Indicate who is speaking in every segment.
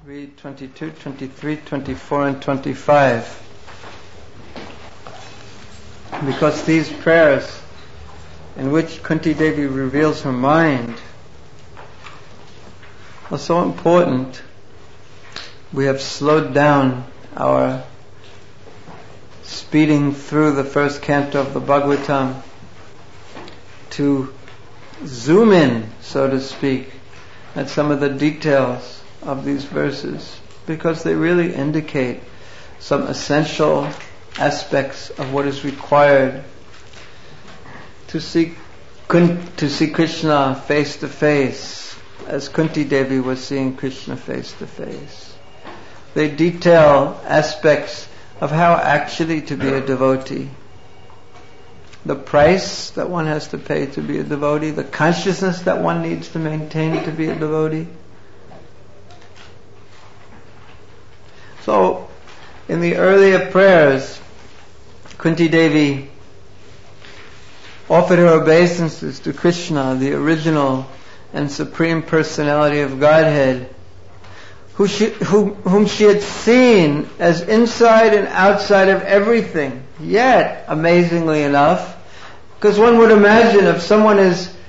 Speaker 1: read 22, 23, 24 and 25. Because these prayers in which Kunti Devi reveals her mind are so important, we have slowed down our speeding through the first canto of the Bhagavatam to zoom in, so to speak, at some of the details of these verses, because they really indicate some essential aspects of what is required to see Krishna face to face, as Kunti Devi was seeing Krishna face to face. They detail aspects of how actually to be a devotee, the price that one has to pay to be a devotee, the consciousness that one needs to maintain to be a devotee. So, in the earlier prayers, Kunti Devi offered her obeisances to Krishna, the original and supreme personality of Godhead, whom she had seen as inside and outside of everything. Yet, amazingly enough, because one would imagine if someone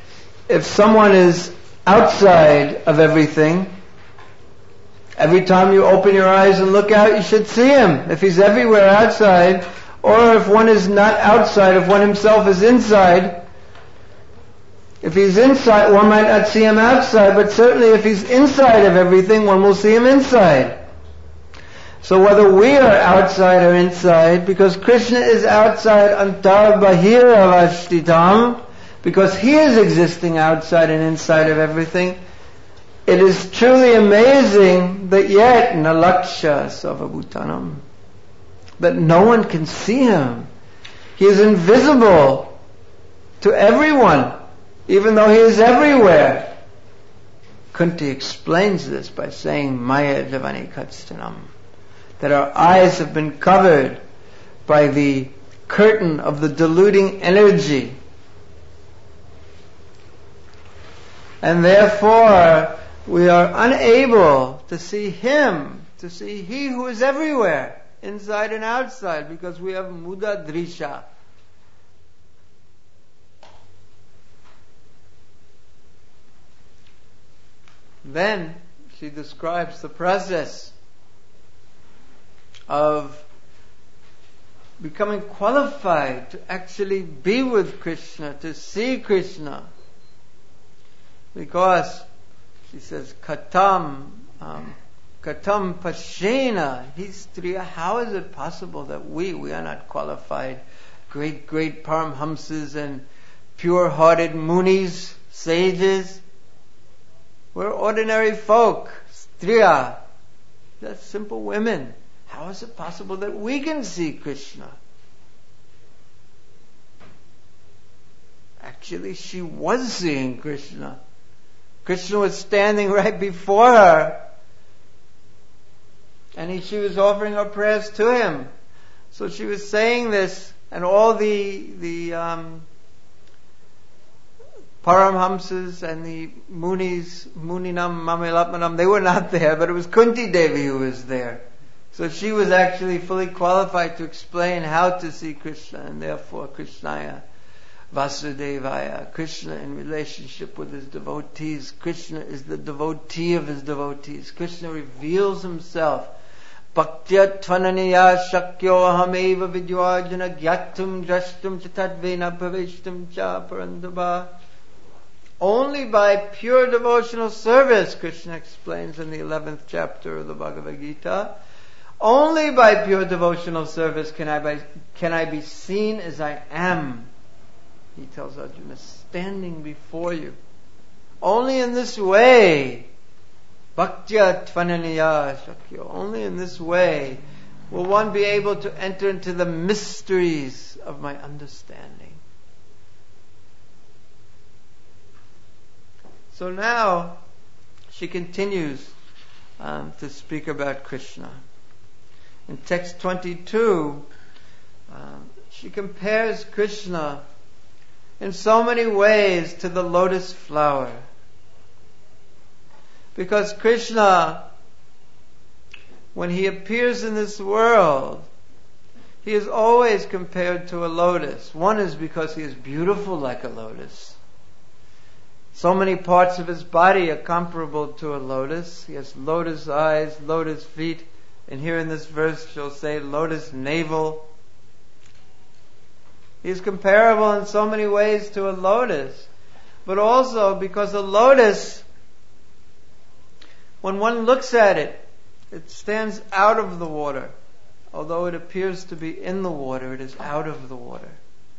Speaker 1: is outside of everything, every time you open your eyes and look out, you should see him. If he's everywhere outside, or if one is not outside, if one himself is inside, if he's inside, one might not see him outside, but certainly if he's inside of everything, one will see him inside. So whether we are outside or inside, because Krishna is outside antar bahir avashtitam, because he is existing outside and inside of everything, it is truly amazing that yet nalaksha savabhutanam, that no one can see him. He is invisible to everyone, even though he is everywhere. Kunti explains this by saying Maya Javani Katstanam, that our eyes have been covered by the curtain of the deluding energy, and therefore we are unable to see him, to see he who is everywhere, inside and outside, because we have muda drisha. Then she describes the process of becoming qualified to actually be with Krishna, to see Krishna. Because she says, Katam Pashena, Histriya, how is it possible that we are not qualified, great Paramhamsas and pure-hearted munis, sages? We're ordinary folk, Striya, just simple women. How is it possible that we can see Krishna? Actually, she was seeing Krishna. Krishna was standing right before her, and she was offering her prayers to him. So she was saying this, and all the Paramhamsas and the Munis, Muninam, Mamilatmanam, they were not there, but it was Kunti Devi who was there. So she was actually fully qualified to explain how to see Krishna, and therefore Krishnaya Vasudevaya, Krishna in relationship with his devotees. Krishna is the devotee of his devotees. Krishna reveals himself. Bhaktya tvananiya shakyo ahameva vidyajana gyatum drashtum chatadvena praveshtum cha parandaba. Only by pure devotional service, Krishna explains in the 11th chapter of the Bhagavad Gita, only by pure devotional service can I be seen as I am. He tells Arjuna, standing before you. Only in this way, Bhaktya Tvananiya Shakyo, only in this way will one be able to enter into the mysteries of my understanding. So now, she continues to speak about Krishna. In text 22, she compares Krishna in so many ways to the lotus flower. Because Krishna when he appears in this world, he is always compared to a lotus. One is because he is beautiful like a lotus. So many parts of his body are comparable to a lotus. He has lotus eyes, lotus feet, and here in this verse she'll say lotus navel. He is comparable in so many ways to a lotus, but also because a lotus, when one looks at it, it stands out of the water. Although it appears to be in the water, it is out of the water.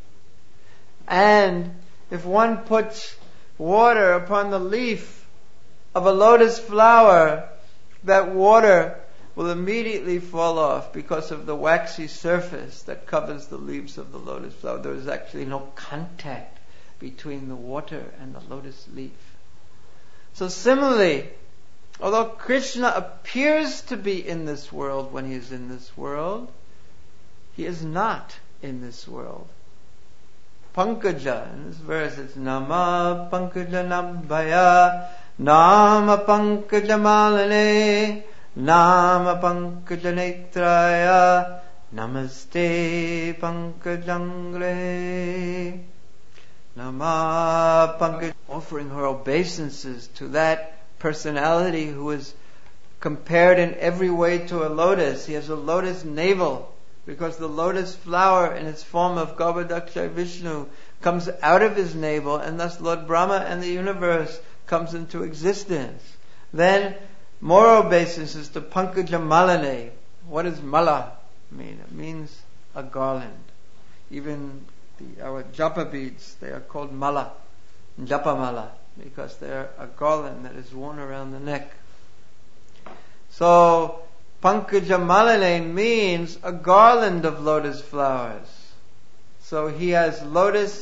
Speaker 1: And if one puts water upon the leaf of a lotus flower, that water will immediately fall off because of the waxy surface that covers the leaves of the lotus flower. There is actually no contact between the water and the lotus leaf. So similarly, although Krishna appears to be in this world when he is in this world, he is not in this world. Pankaja, in this verse it's Nama Pankaja Nambhaya, Nama Pankaja Malane, Nama Pankaja Netraya, Namaste Pankajangre. Nama Pankaja, offering her obeisances to that personality who is compared in every way to a lotus. He has a lotus navel because the lotus flower in its form of Garbhodaksha Vishnu comes out of his navel, and thus Lord Brahma and the universe comes into existence. Then more obeisances to Pankaja Malane. What does mala mean? It means a garland. Even our japa beads, they are called mala, japa mala, because they're a garland that is worn around the neck. So, Pankaja Malane means a garland of lotus flowers. So he has lotus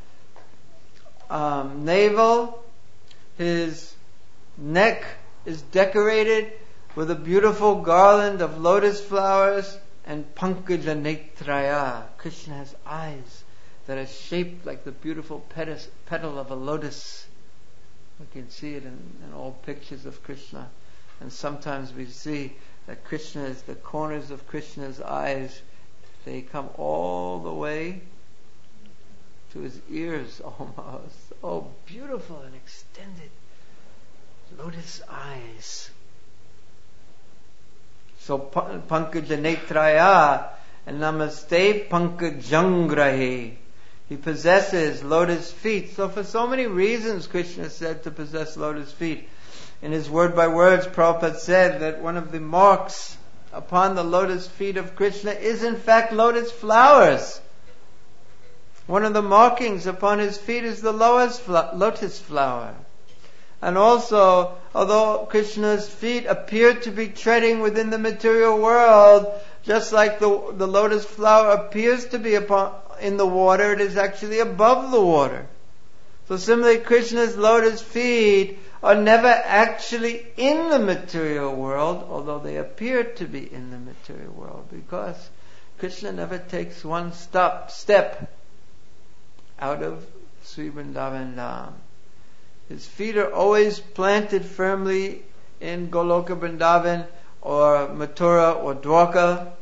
Speaker 1: navel, his neck is decorated with a beautiful garland of lotus flowers, and Pankaja Netraya. Krishna has eyes that are shaped like the beautiful petal of a lotus. We can see it in all pictures of Krishna. And sometimes we see that the corners of Krishna's eyes, they come all the way to his ears almost. Oh, beautiful and extended lotus eyes. So Pankaja Netraya and Namaste Pankajangrahe. He possesses lotus feet. So for so many reasons Krishna said to possess lotus feet. In his word by words, Prabhupada said that one of the marks upon the lotus feet of Krishna is in fact lotus flowers. One of the markings upon his feet is the lotus flower. And also, although Krishna's feet appear to be treading within the material world, just like the lotus flower appears to be in the water, it is actually above the water. So similarly, Krishna's lotus feet are never actually in the material world, although they appear to be in the material world, because Krishna never takes one step out of Sri Vrindavan Dham. His feet are always planted firmly in Goloka Vrindavan or Mathura or Dwarka.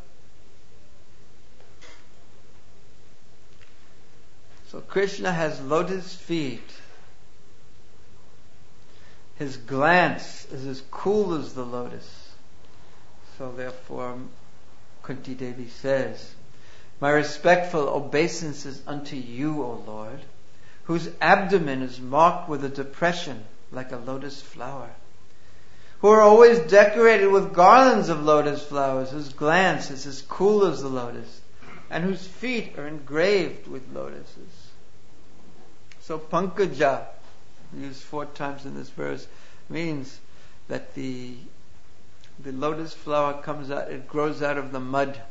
Speaker 1: So Krishna has lotus feet. His glance is as cool as the lotus. So therefore, Kunti Devi says, "My respectful obeisances unto you, O Lord, whose abdomen is marked with a depression like a lotus flower, who are always decorated with garlands of lotus flowers, whose glance is as cool as the lotus, and whose feet are engraved with lotuses." So Pankaja, used 4 times in this verse, means that the lotus flower comes out, it grows out of the mud.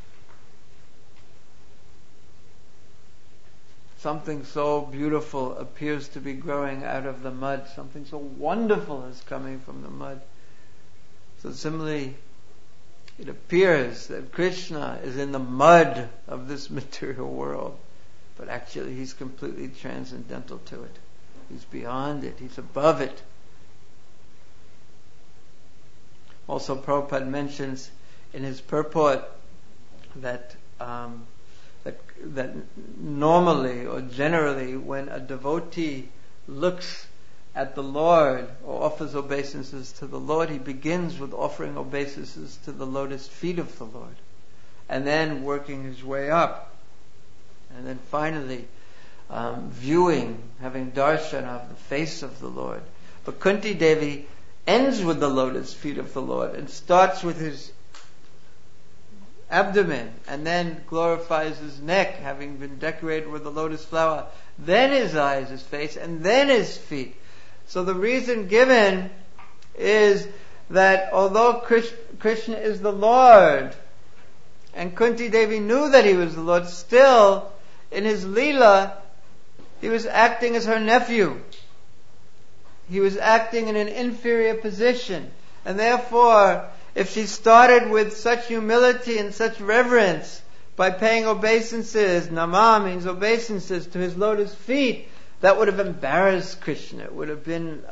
Speaker 1: Something so beautiful appears to be growing out of the mud. Something so wonderful is coming from the mud. So similarly, it appears that Krishna is in the mud of this material world, but actually he's completely transcendental to it. He's beyond it. He's above it. Also, Prabhupada mentions in his purport that that normally or generally when a devotee looks at the Lord or offers obeisances to the Lord, he begins with offering obeisances to the lotus feet of the Lord, and then working his way up, and then finally having darshan of the face of the Lord. But Kunti Devi ends with the lotus feet of the Lord and starts with his abdomen, and then glorifies his neck, having been decorated with the lotus flower, then his eyes, his face, and then his feet. So the reason given is that although Krishna is the Lord, and Kunti Devi knew that he was the Lord, still in his Leela he was acting as her nephew. He was acting in an inferior position, and therefore if she started with such humility and such reverence by paying obeisances, nama means obeisances, to his lotus feet, that would have embarrassed Krishna. It would have been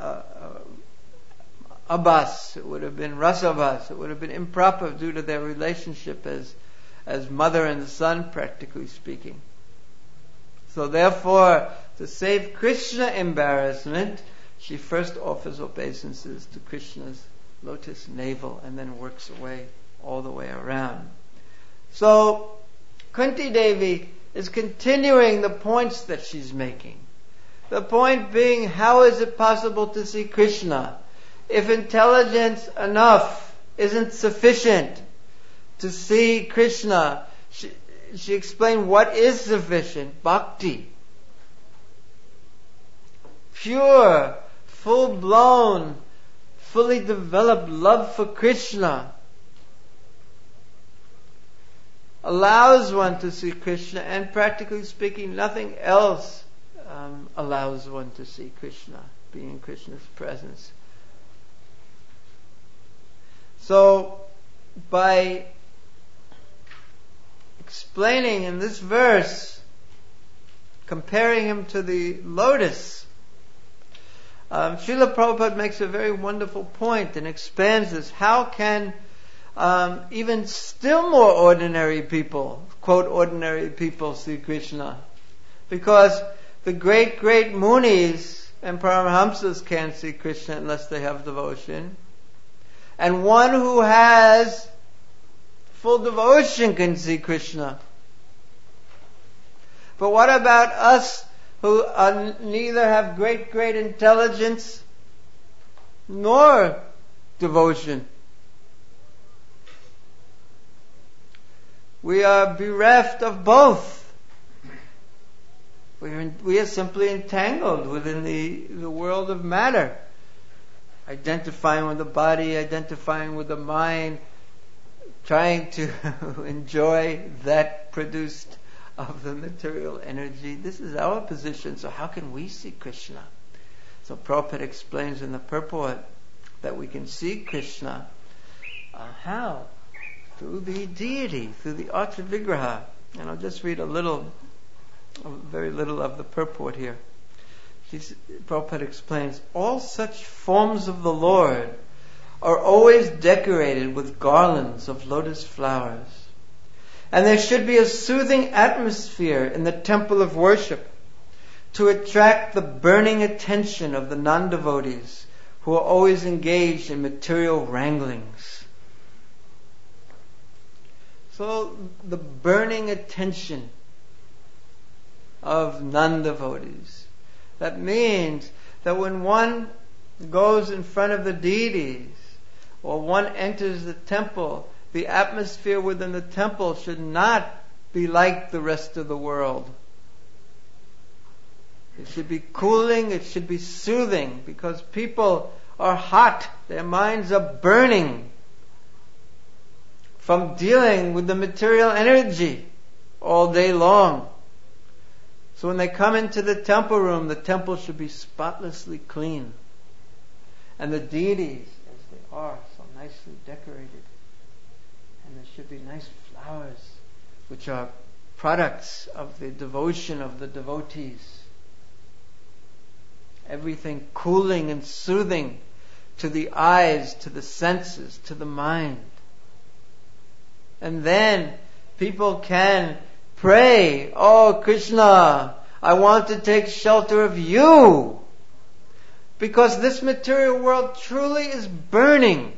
Speaker 1: abas, it would have been rasabas, it would have been improper due to their relationship as mother and son, practically speaking. So therefore, to save Krishna embarrassment, she first offers obeisances to Krishna's lotus navel and then works away all the way around. So Kunti Devi is continuing the points that she's making. The point being, how is it possible to see Krishna if intelligence enough isn't sufficient to see Krishna? She explained what is sufficient: bhakti. Pure, full-blown, fully developed love for Krishna allows one to see Krishna, and practically speaking, nothing else allows one to see Krishna, be in Krishna's presence. So, by explaining in this verse, comparing him to the lotus, Srila Prabhupada makes a very wonderful point and expands this. How can even still more ordinary people, quote, ordinary people, see Krishna? Because the great Munis and Paramahamsas can't see Krishna unless they have devotion. And one who has full devotion can see Krishna. But what about us who neither have great intelligence nor devotion? We are bereft of both. We are simply entangled within the world of matter, identifying with the body, identifying with the mind, trying to enjoy that produced of the material energy. This is our position, so how can we see Krishna? So Prabhupada explains in the purport that we can see Krishna. How? Through the deity, through the Archa Vigraha. And I'll just read very little of the purport here. Prabhupada explains, all such forms of the Lord are always decorated with garlands of lotus flowers. And there should be a soothing atmosphere in the temple of worship to attract the burning attention of the non-devotees who are always engaged in material wranglings. So the burning attention of non-devotees. That means that when one goes in front of the deities or one enters the temple, the atmosphere within the temple should not be like the rest of the world. It should be cooling, it should be soothing, because people are hot, their minds are burning from dealing with the material energy all day long. So when they come into the temple room, the temple should be spotlessly clean. And the deities, as they are, so nicely decorated. And there should be nice flowers, which are products of the devotion of the devotees. Everything cooling and soothing to the eyes, to the senses, to the mind. And then people can pray, "Oh Krishna, I want to take shelter of you." Because this material world truly is burning.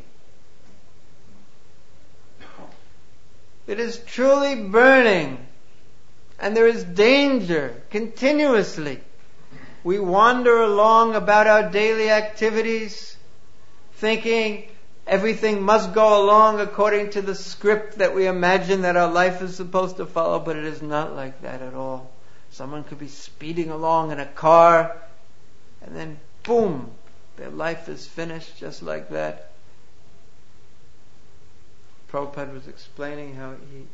Speaker 1: It is truly burning. And there is danger continuously. We wander along about our daily activities, thinking everything must go along according to the script that we imagine that our life is supposed to follow, but it is not like that at all. Someone could be speeding along in a car, and then boom, their life is finished just like that. Prabhupada was explaining how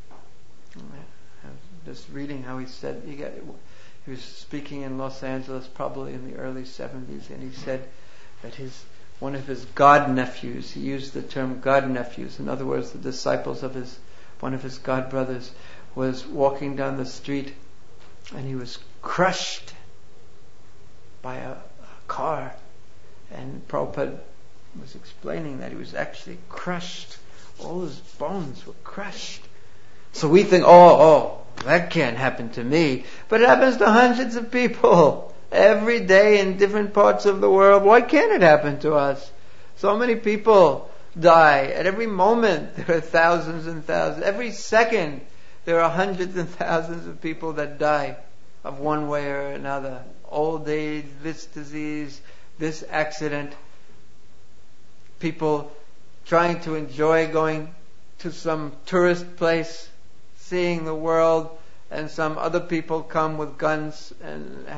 Speaker 1: just reading how he said, he was speaking in Los Angeles probably in the early 70s, and he said that one of his god nephews, he used the term god nephews, in other words, the disciples of one of his god brothers, was walking down the street and he was crushed by a car. And Prabhupada was explaining that he was actually crushed. All his bones were crushed. So we think, oh, that can't happen to me. But it happens to hundreds of people every day in different parts of the world. Why can't it happen to us? So many people die. At every moment there are thousands and thousands. Every second there are hundreds and thousands of people that die of one way or another. Old age, this disease, this accident. People trying to enjoy going to some tourist place, seeing the world, and some other people come with guns and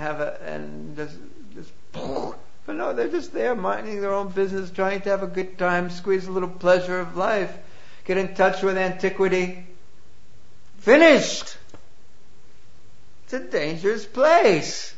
Speaker 1: but no, they're just there minding their own business, trying to have a good time, squeeze a little pleasure of life, get in touch with antiquity. Finished. It's a dangerous place.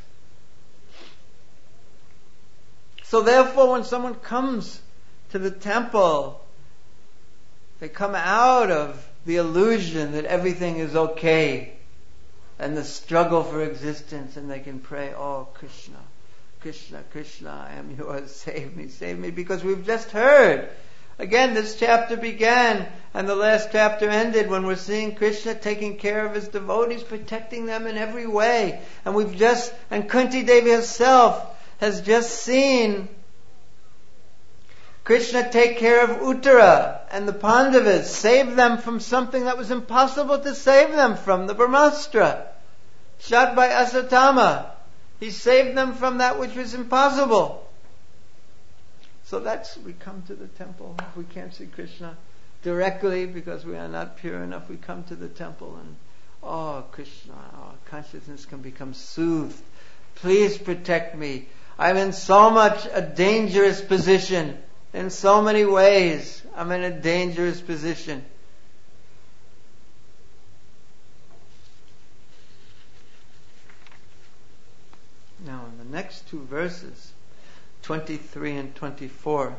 Speaker 1: So therefore, when someone comes to the temple, they come out of the illusion that everything is okay and the struggle for existence, and they can pray, "Oh Krishna, Krishna, Krishna, I am yours, save me," because we've just heard. Again, this chapter began and the last chapter ended when we're seeing Krishna taking care of his devotees, protecting them in every way. And Kunti Devi herself has just seen Krishna take care of Uttara and the Pandavas, save them from something that was impossible to save them from, the Brahmastra, shot by Asatama. He saved them from that which was impossible. So we come to the temple. If we can't see Krishna directly because we are not pure enough, we come to the temple and, "Oh Krishna, our consciousness can become soothed. Please protect me. I'm in so much a dangerous position. In so many ways, I'm in a dangerous position." Now, in the next two verses, 23 and 24,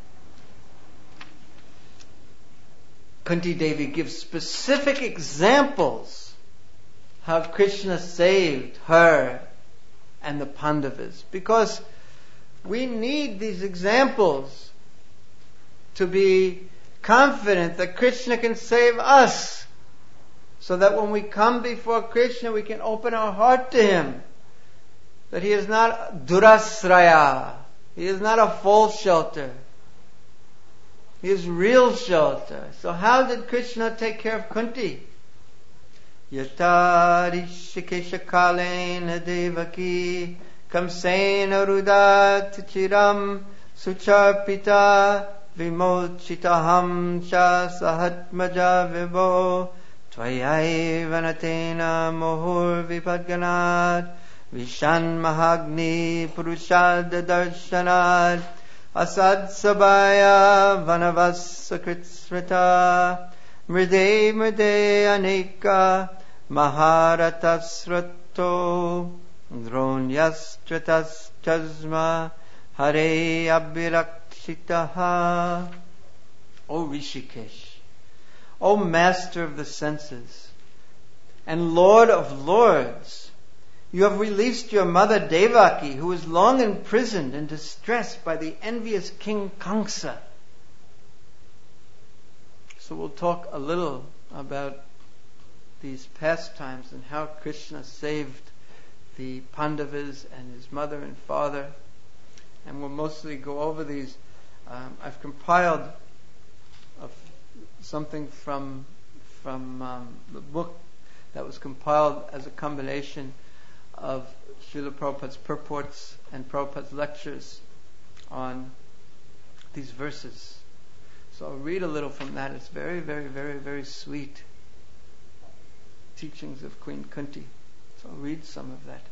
Speaker 1: Kunti Devi gives specific examples how Krishna saved her and the Pandavas, because we need these examples to be confident that Krishna can save us, so that when we come before Krishna we can open our heart to him, that he is not durasraya, he is not a false shelter, he is real shelter. So how did Krishna take care of Kunti? Yata rishikesha kalena devaki kamsena rudat chiram sucharpita vimochitaham cha sahatmaja vibo tvayai vanatena mohur vipadganad vishan mahagni purushad darshanad asad sabaya vanavasakritsrita mride anika maharatasrato dronyas chasma hare abhirakshitaha. O Rishikesh, O Master of the senses and Lord of lords, you have released your mother Devaki, who was long imprisoned and distressed by the envious King Kamsa. So So we'll talk a little about these pastimes and how Krishna saved the Pandavas and his mother and father. And we'll mostly go over these. I've compiled something from the book that was compiled as a combination of Srila Prabhupada's purports and Prabhupada's lectures on these verses. So I'll read a little from that. It's very, very, very, very sweet teachings of Queen Kunti. So I'll read some of that.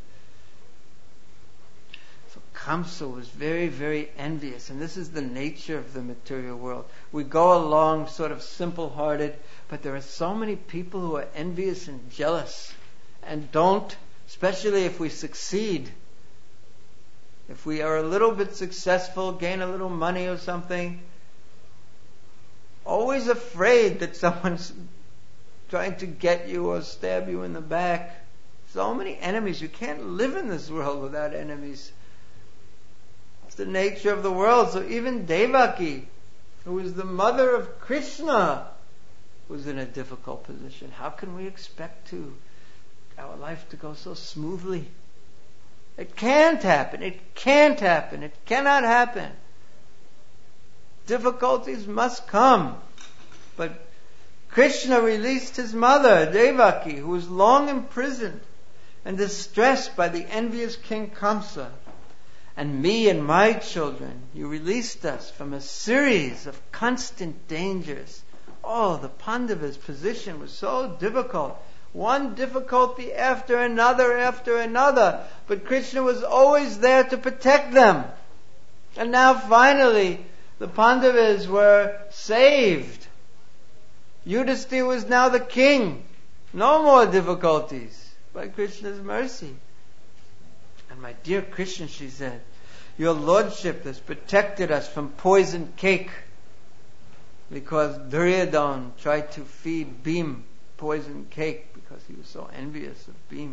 Speaker 1: So Kamsa was very, very envious, and this is the nature of the material world. We go along sort of simple-hearted, but there are so many people who are envious and jealous and don't, especially if we succeed. If we are a little bit successful, gain a little money or something, always afraid that someone's trying to get you or stab you in the back. So many enemies. You can't live in this world without enemies. It's the nature of the world. So even Devaki, who is the mother of Krishna, was in a difficult position. How can we expect our life to go so smoothly? It can't happen. It can't happen. It cannot happen. Difficulties must come. But Krishna released his mother, Devaki, who was long imprisoned and distressed by the envious King Kamsa. And me and my children, you released us from a series of constant dangers. Oh, the Pandavas' position was so difficult. One difficulty after another. But Krishna was always there to protect them. And now finally, the Pandavas were saved. Yudhisthira was now the king. No more difficulties by Krishna's mercy. And my dear Krishna, she said, your lordship has protected us from poisoned cake, because Duryodhana tried to feed Bhima poisoned cake because he was so envious of Bhima.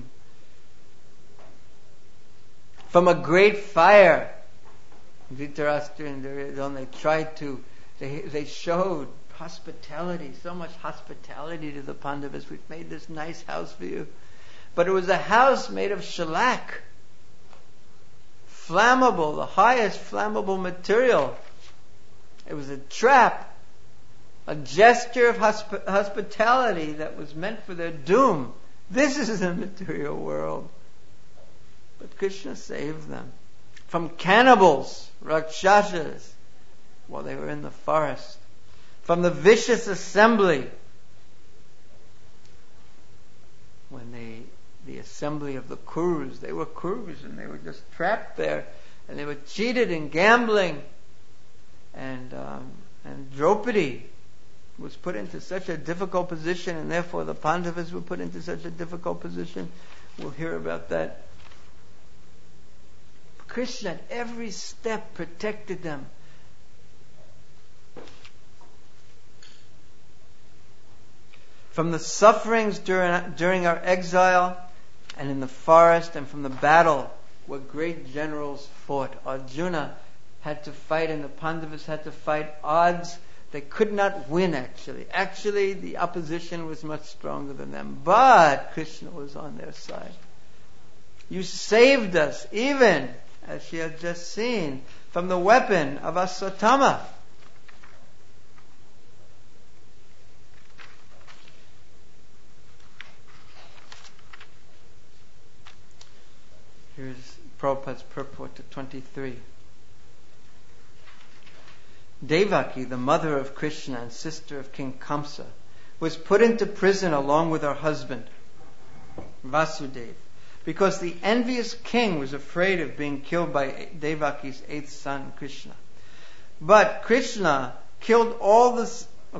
Speaker 1: From a great fire, Dhritarashtra and Duryodhana, they showed hospitality, so much hospitality to the Pandavas. We've made this nice house for you. But it was a house made of shellac, flammable, the highest flammable material. It was a trap, a gesture of hospitality that was meant for their doom. This is the material world. But Krishna saved them from cannibals, rakshasas, while they were in the forest, from the vicious assembly, when the assembly of the Kurus, they were Kurus and they were just trapped there, and they were cheated in gambling, and Draupadi was put into such a difficult position, and therefore the Pandavas were put into such a difficult position. We'll hear about that. Krishna at every step protected them. From the sufferings during our exile and in the forest, and from the battle where great generals fought. Arjuna had to fight and the Pandavas had to fight odds. They could not win actually. Actually, the opposition was much stronger than them. But Krishna was on their side. You saved us, even, as she had just seen, from the weapon of Aswatthama. Here's Prabhupada's purport to 23. Devaki, the mother of Krishna and sister of King Kamsa, was put into prison along with her husband, Vasudeva, because the envious king was afraid of being killed by Devaki's eighth son, Krishna. But Kamsa killed all the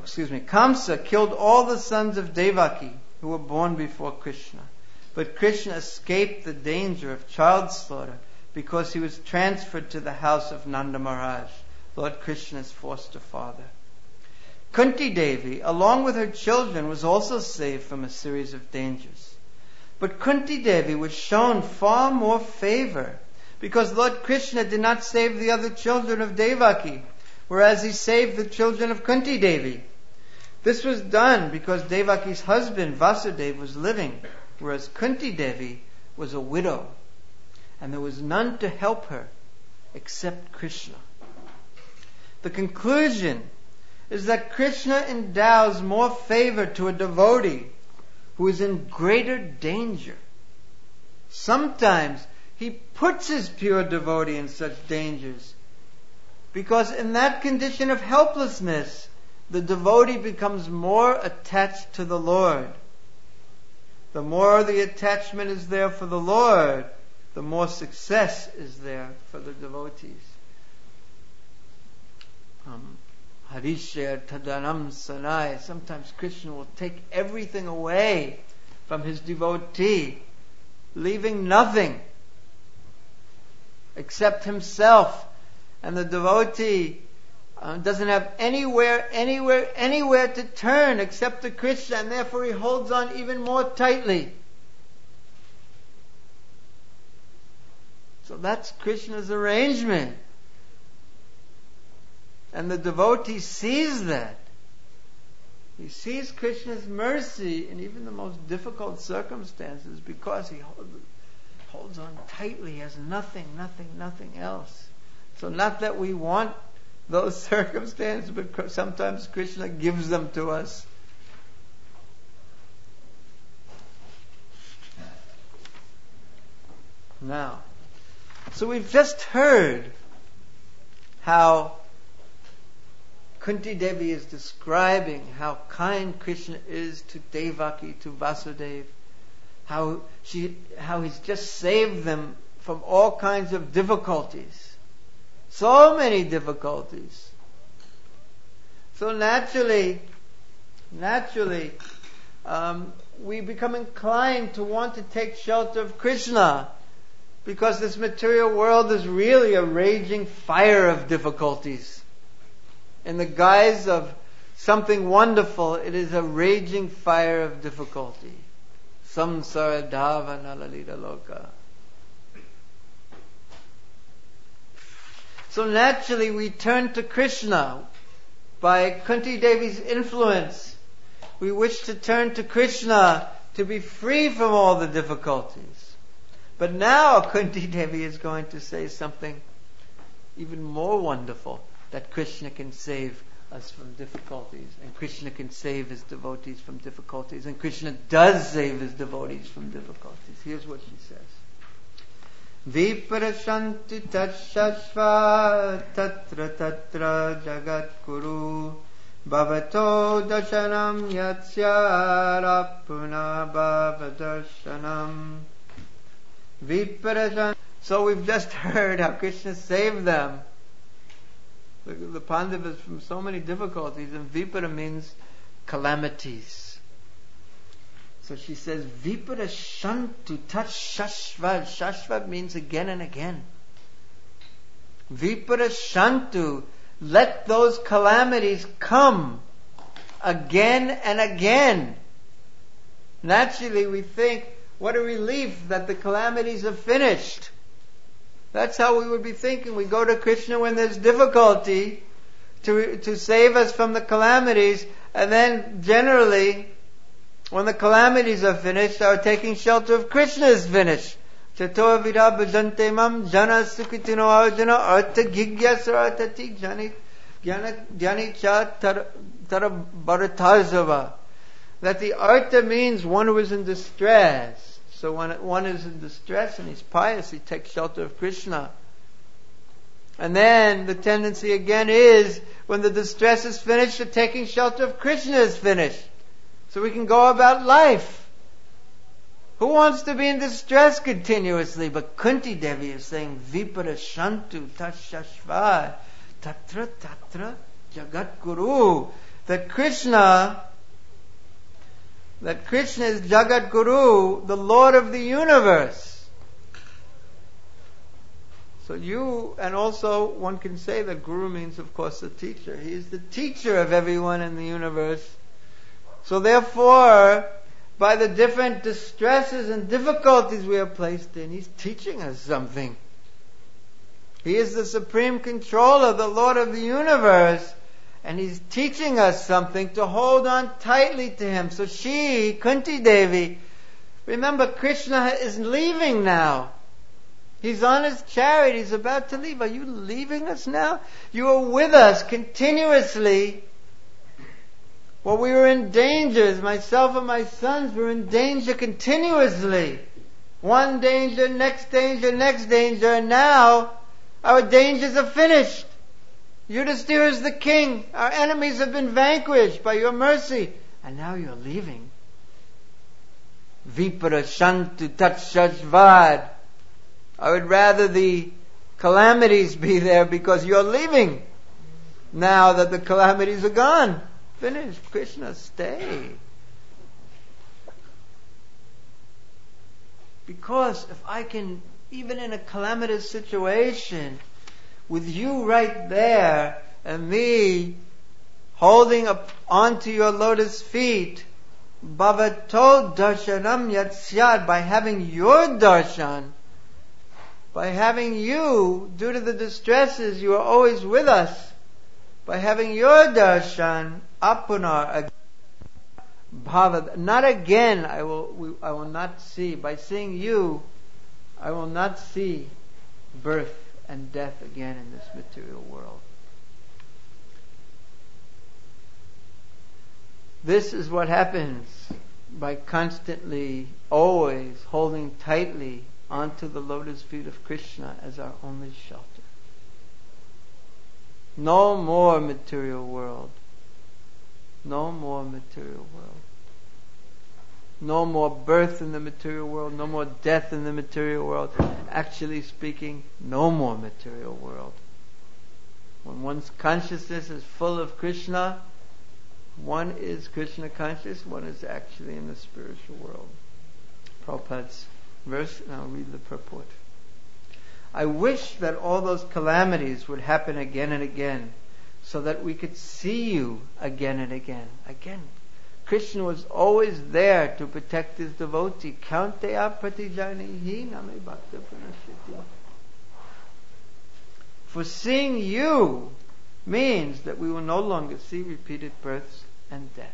Speaker 1: sons of Devaki who were born before Krishna. But Krishna escaped the danger of child slaughter because he was transferred to the house of Nanda Maharaj, Lord Krishna's foster father. Kunti Devi, along with her children, was also saved from a series of dangers. But Kunti Devi was shown far more favor because Lord Krishna did not save the other children of Devaki, whereas he saved the children of Kunti Devi. This was done because Devaki's husband Vasudeva was living, whereas Kunti Devi was a widow, and there was none to help her except Krishna. The conclusion is that Krishna endows more favor to a devotee who is in greater danger. Sometimes he puts his pure devotee in such dangers, because in that condition of helplessness, the devotee becomes more attached to the Lord. The more the attachment is there for the Lord, the more success is there for the devotees. Harisher Tadanam Sanai. Sometimes Krishna will take everything away from his devotee, leaving nothing except himself. And the devotee doesn't have anywhere to turn except to Krishna, and therefore he holds on even more tightly. So that's Krishna's arrangement. And the devotee sees that. He sees Krishna's mercy in even the most difficult circumstances, because he holds on tightly, he has nothing else. So not that we want those circumstances, but sometimes Krishna gives them to us. Now, so we've just heard how Kunti Devi is describing how kind Krishna is to Devaki, to Vasudeva, how he's just saved them from all kinds of difficulties. So many difficulties. So naturally, we become inclined to want to take shelter of Krishna, because this material world is really a raging fire of difficulties. In the guise of something wonderful, it is a raging fire of difficulty. Samsara dhava nalalita loka. So naturally we turn to Krishna. By Kunti Devi's influence, we wish to turn to Krishna to be free from all the difficulties. But now Kunti Devi is going to say something even more wonderful, that Krishna can save us from difficulties, and Krishna can save his devotees from difficulties, and Krishna does save his devotees from difficulties. Here's what she says. Viprashanti tashashva tatra tatra jagat kuru bhavato dashanam yatsyara puna bhavadarsanam. Viprashanti. So we've just heard how Krishna saved them, the Pandavas, from so many difficulties, and Vipara means calamities. So she says, Vipara shantu tat shashva. Shashva means again and again. Vipara shantu, let those calamities come again and again. Naturally we think, what a relief that the calamities are finished. That's how we would be thinking. We go to Krishna when there's difficulty to save us from the calamities, and then generally, when the calamities are finished, our taking shelter of Krishna is finished. Chato vida bhajante mam jana sukitino arjuna artha gigyasa arthati jnani cha tara bharatazava. That the artha means one who is in distress. So when one is in distress and he's pious, he takes shelter of Krishna. And then the tendency again is, when the distress is finished, the taking shelter of Krishna is finished. So we can go about life. Who wants to be in distress continuously? But Kunti Devi is saying, Vipara shantu tashashva tatra tatra jagat guru. That Krishna is Jagat Guru, the Lord of the universe. So and also one can say that Guru means, of course, the teacher. He is the teacher of everyone in the universe. So therefore, by the different distresses and difficulties we are placed in, He's teaching us something. He is the supreme controller, the Lord of the universe, And he's teaching us something to hold on tightly to him. So she, Kunti Devi, remember Krishna is leaving now. He's on his chariot. He's about to leave. Are you leaving us now? You are with us continuously. Well, we were in danger. Myself and my sons were in danger continuously. One danger, next danger, next danger. And now our dangers are finished. Yudhisthira is the king. Our enemies have been vanquished by your mercy. And now you're leaving. Vipara Shantu Tatshajvad. I would rather the calamities be there because you're leaving. Now that the calamities are gone. Finished. Krishna, stay. Because if I can, even in a calamitous situation, with you right there and me holding up onto your lotus feet, bhavato darshanam yatsyad, by having your darshan, by having you, due to the distresses, you are always with us. By having your darshan, apunar, bhava, not again, I will not see. By seeing you, I will not see birth and death again in this material world. This is what happens by constantly, always holding tightly onto the lotus feet of Krishna as our only shelter. No more material world. No more material world. No more birth in the material world. No more death in the material world. Actually speaking, no more material world. When one's consciousness is full of Krishna, one is Krishna conscious, one is actually in the spiritual world. Prabhupada's verse, and I'll read the purport. I wish that all those calamities would happen again and again, so that we could see you again and again. Again, Krishna was always there to protect his devotee. Kaunteya pratijanihi name bhakta pranashyati. For seeing you means that we will no longer see repeated births and deaths.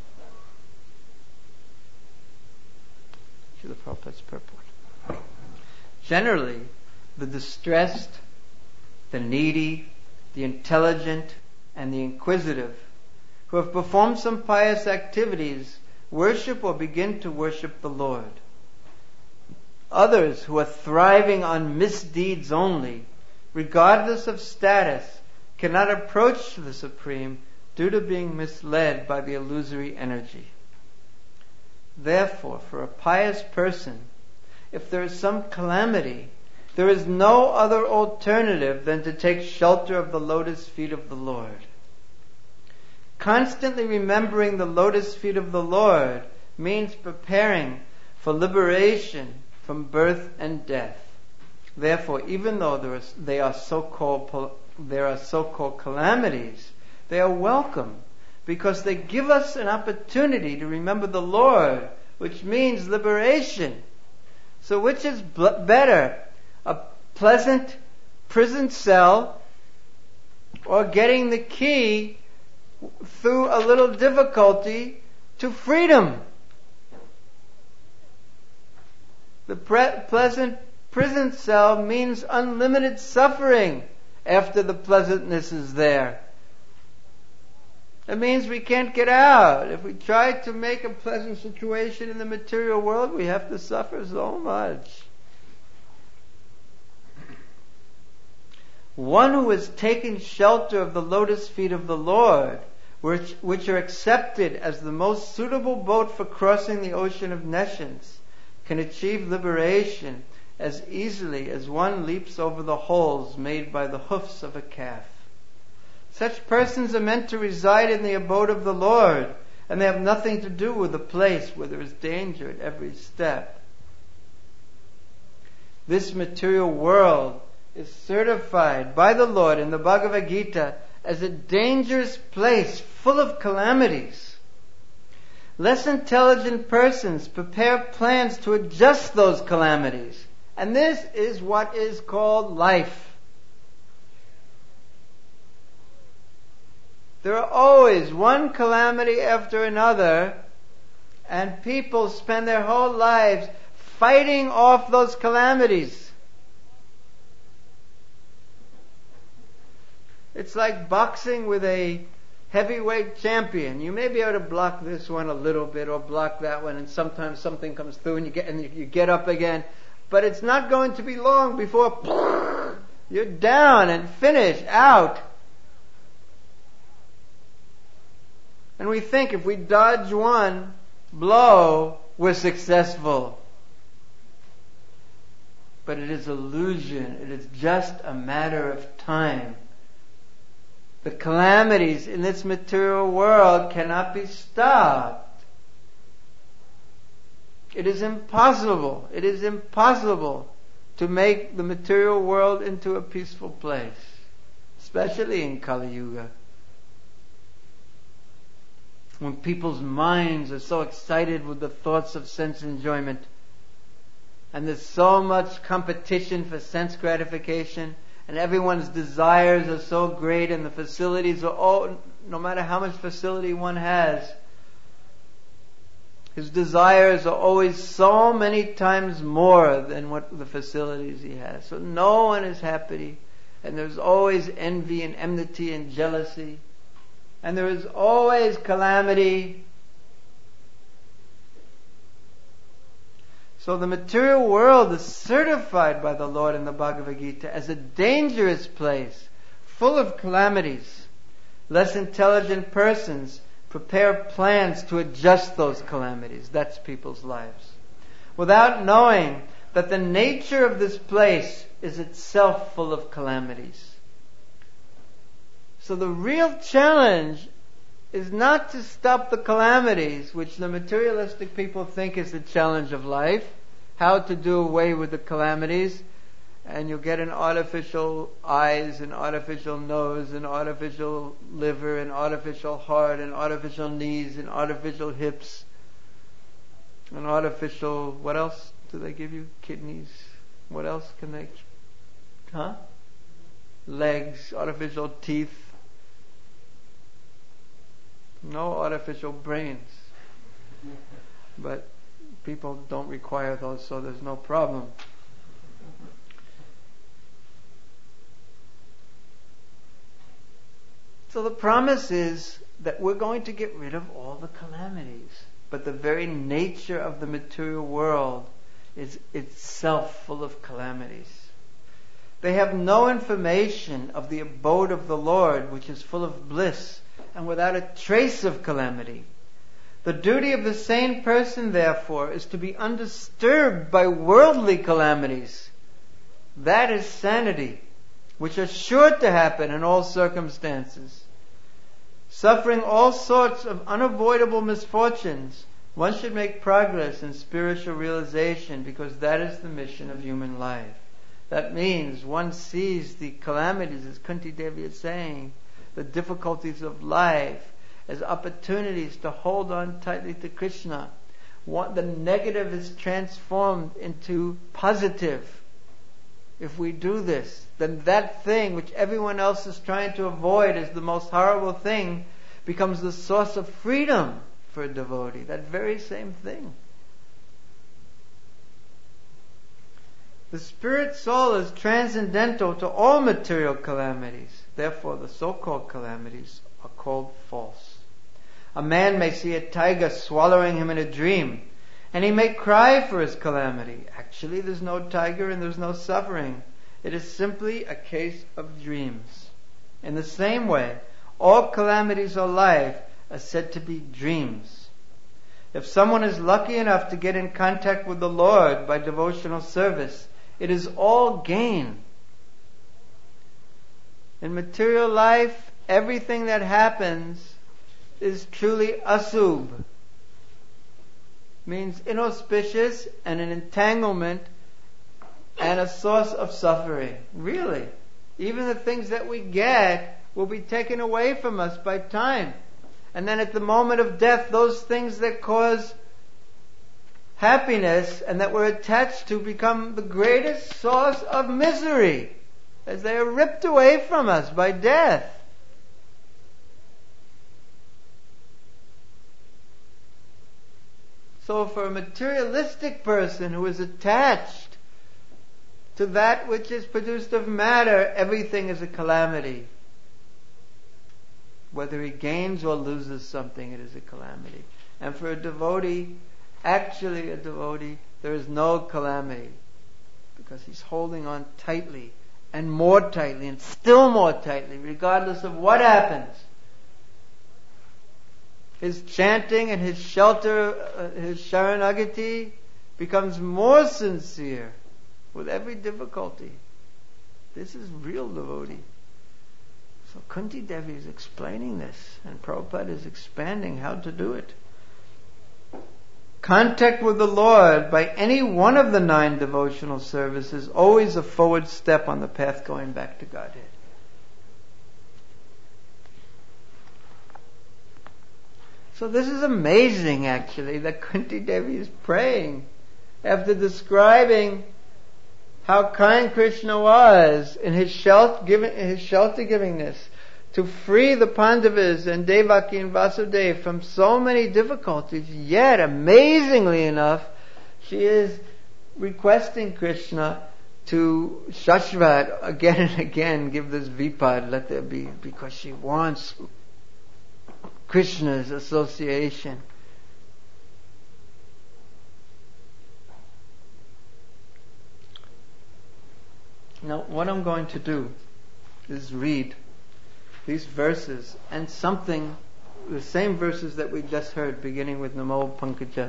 Speaker 1: Srila Prabhupada's purport. Generally, the distressed, the needy, the intelligent, and the inquisitive who have performed some pious activities worship or begin to worship the Lord. Others who are thriving on misdeeds only, regardless of status, cannot approach the Supreme due to being misled by the illusory energy. Therefore, for a pious person, if there is some calamity, there is no other alternative than to take shelter of the lotus feet of the Lord. Constantly remembering the lotus feet of the Lord means preparing for liberation from birth and death. Therefore, even though there are so-called calamities, they are welcome because they give us an opportunity to remember the Lord, which means liberation. So which is better? A pleasant prison cell or getting the key through a little difficulty to freedom? The pleasant prison cell means unlimited suffering after the pleasantness is there. It means we can't get out. If we try to make a pleasant situation in the material world, we have to suffer so much. One who has taken shelter of the lotus feet of the Lord, which are accepted as the most suitable boat for crossing the ocean of nescience, can achieve liberation as easily as one leaps over the holes made by the hoofs of a calf. Such persons are meant to reside in the abode of the Lord, and they have nothing to do with a place where there is danger at every step. This material world is certified by the Lord in the Bhagavad Gita as a dangerous place full of calamities. Less intelligent persons prepare plans to adjust those calamities. And this is what is called life. There are always one calamity after another, and people spend their whole lives fighting off those calamities. It's like boxing with a heavyweight champion. You may be able to block this one a little bit or block that one, and sometimes something comes through and you get up again. But it's not going to be long before you're down and finished, out. And we think if we dodge one blow, we're successful. But it is illusion. It is just a matter of time. The calamities in this material world cannot be stopped. It is impossible. It is impossible to make the material world into a peaceful place, especially in Kali Yuga. When people's minds are so excited with the thoughts of sense enjoyment, and there's so much competition for sense gratification, and everyone's desires are so great, and the facilities are all, no matter how much facility one has, his desires are always so many times more than what the facilities he has. So no one is happy, and there's always envy and enmity and jealousy, and there is always calamity. So the material world is certified by the Lord in the Bhagavad Gita as a dangerous place, full of calamities. Less intelligent persons prepare plans to adjust those calamities. That's people's lives. Without knowing that the nature of this place is itself full of calamities. So the real challenge is not to stop the calamities, which the materialistic people think is the challenge of life, how to do away with the calamities, and you'll get an artificial eyes, an artificial nose, an artificial liver, an artificial heart, an artificial knees, an artificial hips, an artificial, what else do they give you? Kidneys. What else can they? Legs, artificial teeth. No artificial brains. But people don't require those, so there's no problem. So the promise is that we're going to get rid of all the calamities. But the very nature of the material world is itself full of calamities. They have no information of the abode of the Lord, which is full of bliss and without a trace of calamity. The duty of the sane person, therefore, is to be undisturbed by worldly calamities. That is sanity, which are sure to happen in all circumstances. Suffering all sorts of unavoidable misfortunes, one should make progress in spiritual realization, because that is the mission of human life. That means one sees the calamities, as Kunti Devi is saying, the difficulties of life, as opportunities to hold on tightly to Krishna. The negative is transformed into positive. If we do this, then that thing which everyone else is trying to avoid as the most horrible thing becomes the source of freedom for a devotee. That very same thing. The spirit soul is transcendental to all material calamities. Therefore, the so-called calamities are called false. A man may see a tiger swallowing him in a dream, and he may cry for his calamity. Actually, there's no tiger and there's no suffering. It is simply a case of dreams. In the same way, all calamities of life are said to be dreams. If someone is lucky enough to get in contact with the Lord by devotional service, it is all gain. In material life, everything that happens is truly asubh. Means inauspicious and an entanglement and a source of suffering. Really. Even the things that we get will be taken away from us by time. And then at the moment of death, those things that cause happiness and that we're attached to become the greatest source of misery, as they are ripped away from us by death. So for a materialistic person who is attached to that which is produced of matter, everything is a calamity. Whether he gains or loses something, it is a calamity. And for a devotee, actually a devotee, there is no calamity, because he's holding on tightly and more tightly and still more tightly, regardless of what happens. His chanting and his shelter, his Sharanagati becomes more sincere with every difficulty. This is real devotee. So Kunti Devi is explaining this, and Prabhupada is expanding how to do it. Contact with the Lord by any one of the 9 devotional services is always a forward step on the path going back to Godhead. So this is amazing, actually, that Kunti Devi is praying after describing how kind Krishna was in his shelter givingness to free the Pandavas and Devaki and Vasudeva from so many difficulties. Yet, amazingly enough, she is requesting Krishna to Shashvat again and again, give this vipad, let there be, because she wants Krishna's association. Now, what I'm going to do is read these verses and something, the same verses that we just heard, beginning with Namo Pankaja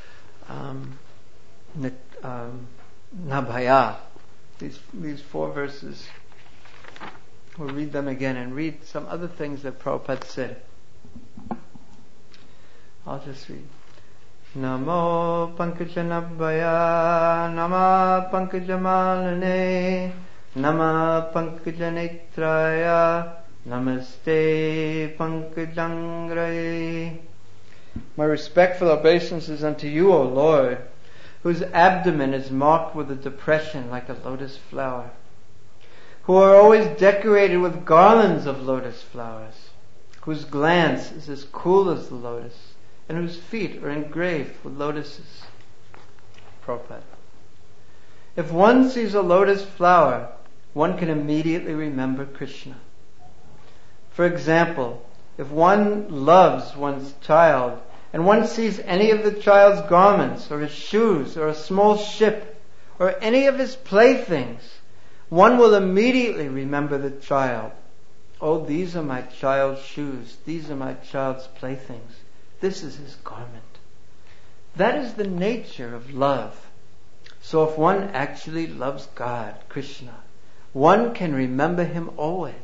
Speaker 1: Nabhaya. These 4 verses. We'll read them again and read some other things that Prabhupada said. I'll just read. Namo Pankaja Nabhaya, Nama Pankaja Malane, Nama Pankaja Netraya, Namaste Pankajangraye. My respectful obeisances unto you, O Lord, whose abdomen is marked with a depression like a lotus flower, who are always decorated with garlands of lotus flowers, whose glance is as cool as the lotus, and whose feet are engraved with lotuses. Prabhupada. If one sees a lotus flower, one can immediately remember Krishna. For example, if one loves one's child, and one sees any of the child's garments, or his shoes, or a small ship, or any of his playthings, one will immediately remember the child. Oh, these are my child's shoes. These are my child's playthings. This is his garment. That is the nature of love. So if one actually loves God, Krishna, one can remember him always.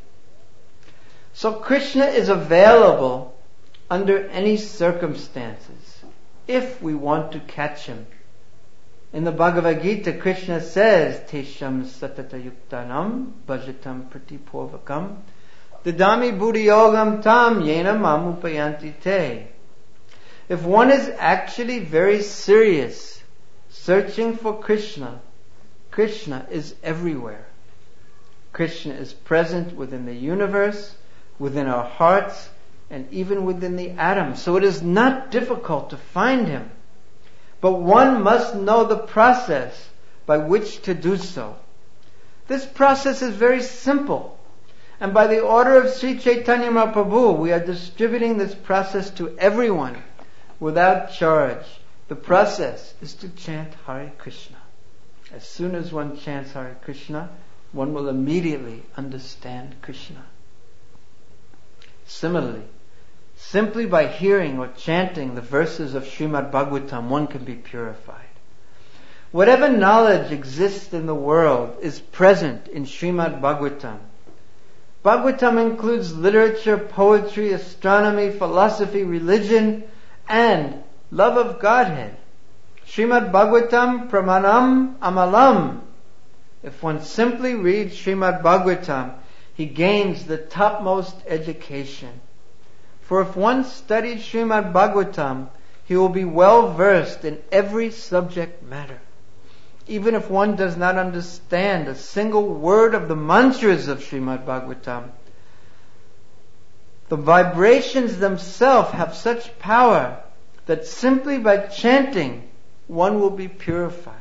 Speaker 1: So Krishna is available under any circumstances, if we want to catch him. In the Bhagavad Gita, Krishna says, Tesham satata yuktanam bhajatam pratipurvakam Didami buddhi yogam tam yena mamupayanti te. If one is actually very serious, searching for Krishna, Krishna is everywhere. Krishna is present within the universe, within our hearts, and even within the atom. So it is not difficult to find him. But one must know the process by which to do so. This process is very simple. And by the order of Sri Chaitanya Mahaprabhu, we are distributing this process to everyone without charge. The process is to chant Hare Krishna. As soon as one chants Hare Krishna, one will immediately understand Krishna. Similarly, simply by hearing or chanting the verses of Srimad Bhagavatam, one can be purified. Whatever knowledge exists in the world is present in Srimad Bhagavatam. Bhagavatam includes literature, poetry, astronomy, philosophy, religion, and love of Godhead. Srimad Bhagavatam pramanam amalam. If one simply reads Srimad Bhagavatam, he gains the topmost education. For if one studies Srimad Bhagavatam, he will be well versed in every subject matter. Even if one does not understand a single word of the mantras of Srimad Bhagavatam, the vibrations themselves have such power that simply by chanting one will be purified.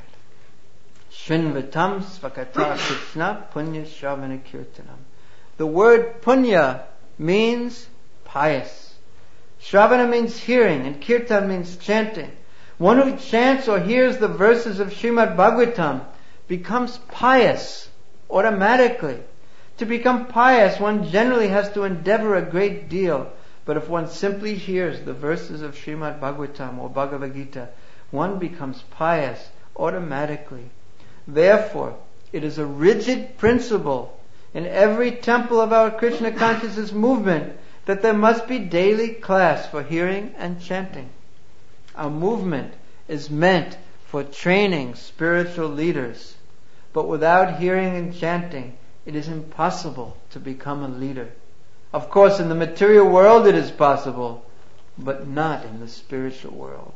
Speaker 1: Shrinvatam svakata krishna punya shravana kirtanam. The word punya means pious. Shravana means hearing, and kirtan means chanting. One who chants or hears the verses of Srimad Bhagavatam becomes pious automatically. To become pious, one generally has to endeavor a great deal. But if one simply hears the verses of Srimad Bhagavatam or Bhagavad Gita, one becomes pious automatically. Therefore, it is a rigid principle in every temple of our Krishna consciousness movement that there must be daily class for hearing and chanting. Our movement is meant for training spiritual leaders, but without hearing and chanting, it is impossible to become a leader. Of course, in the material world it is possible, but not in the spiritual world.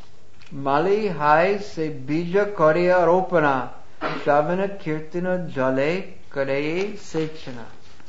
Speaker 1: Mali hai se bija karya ropana, shavana kirtana jale kareye sechana.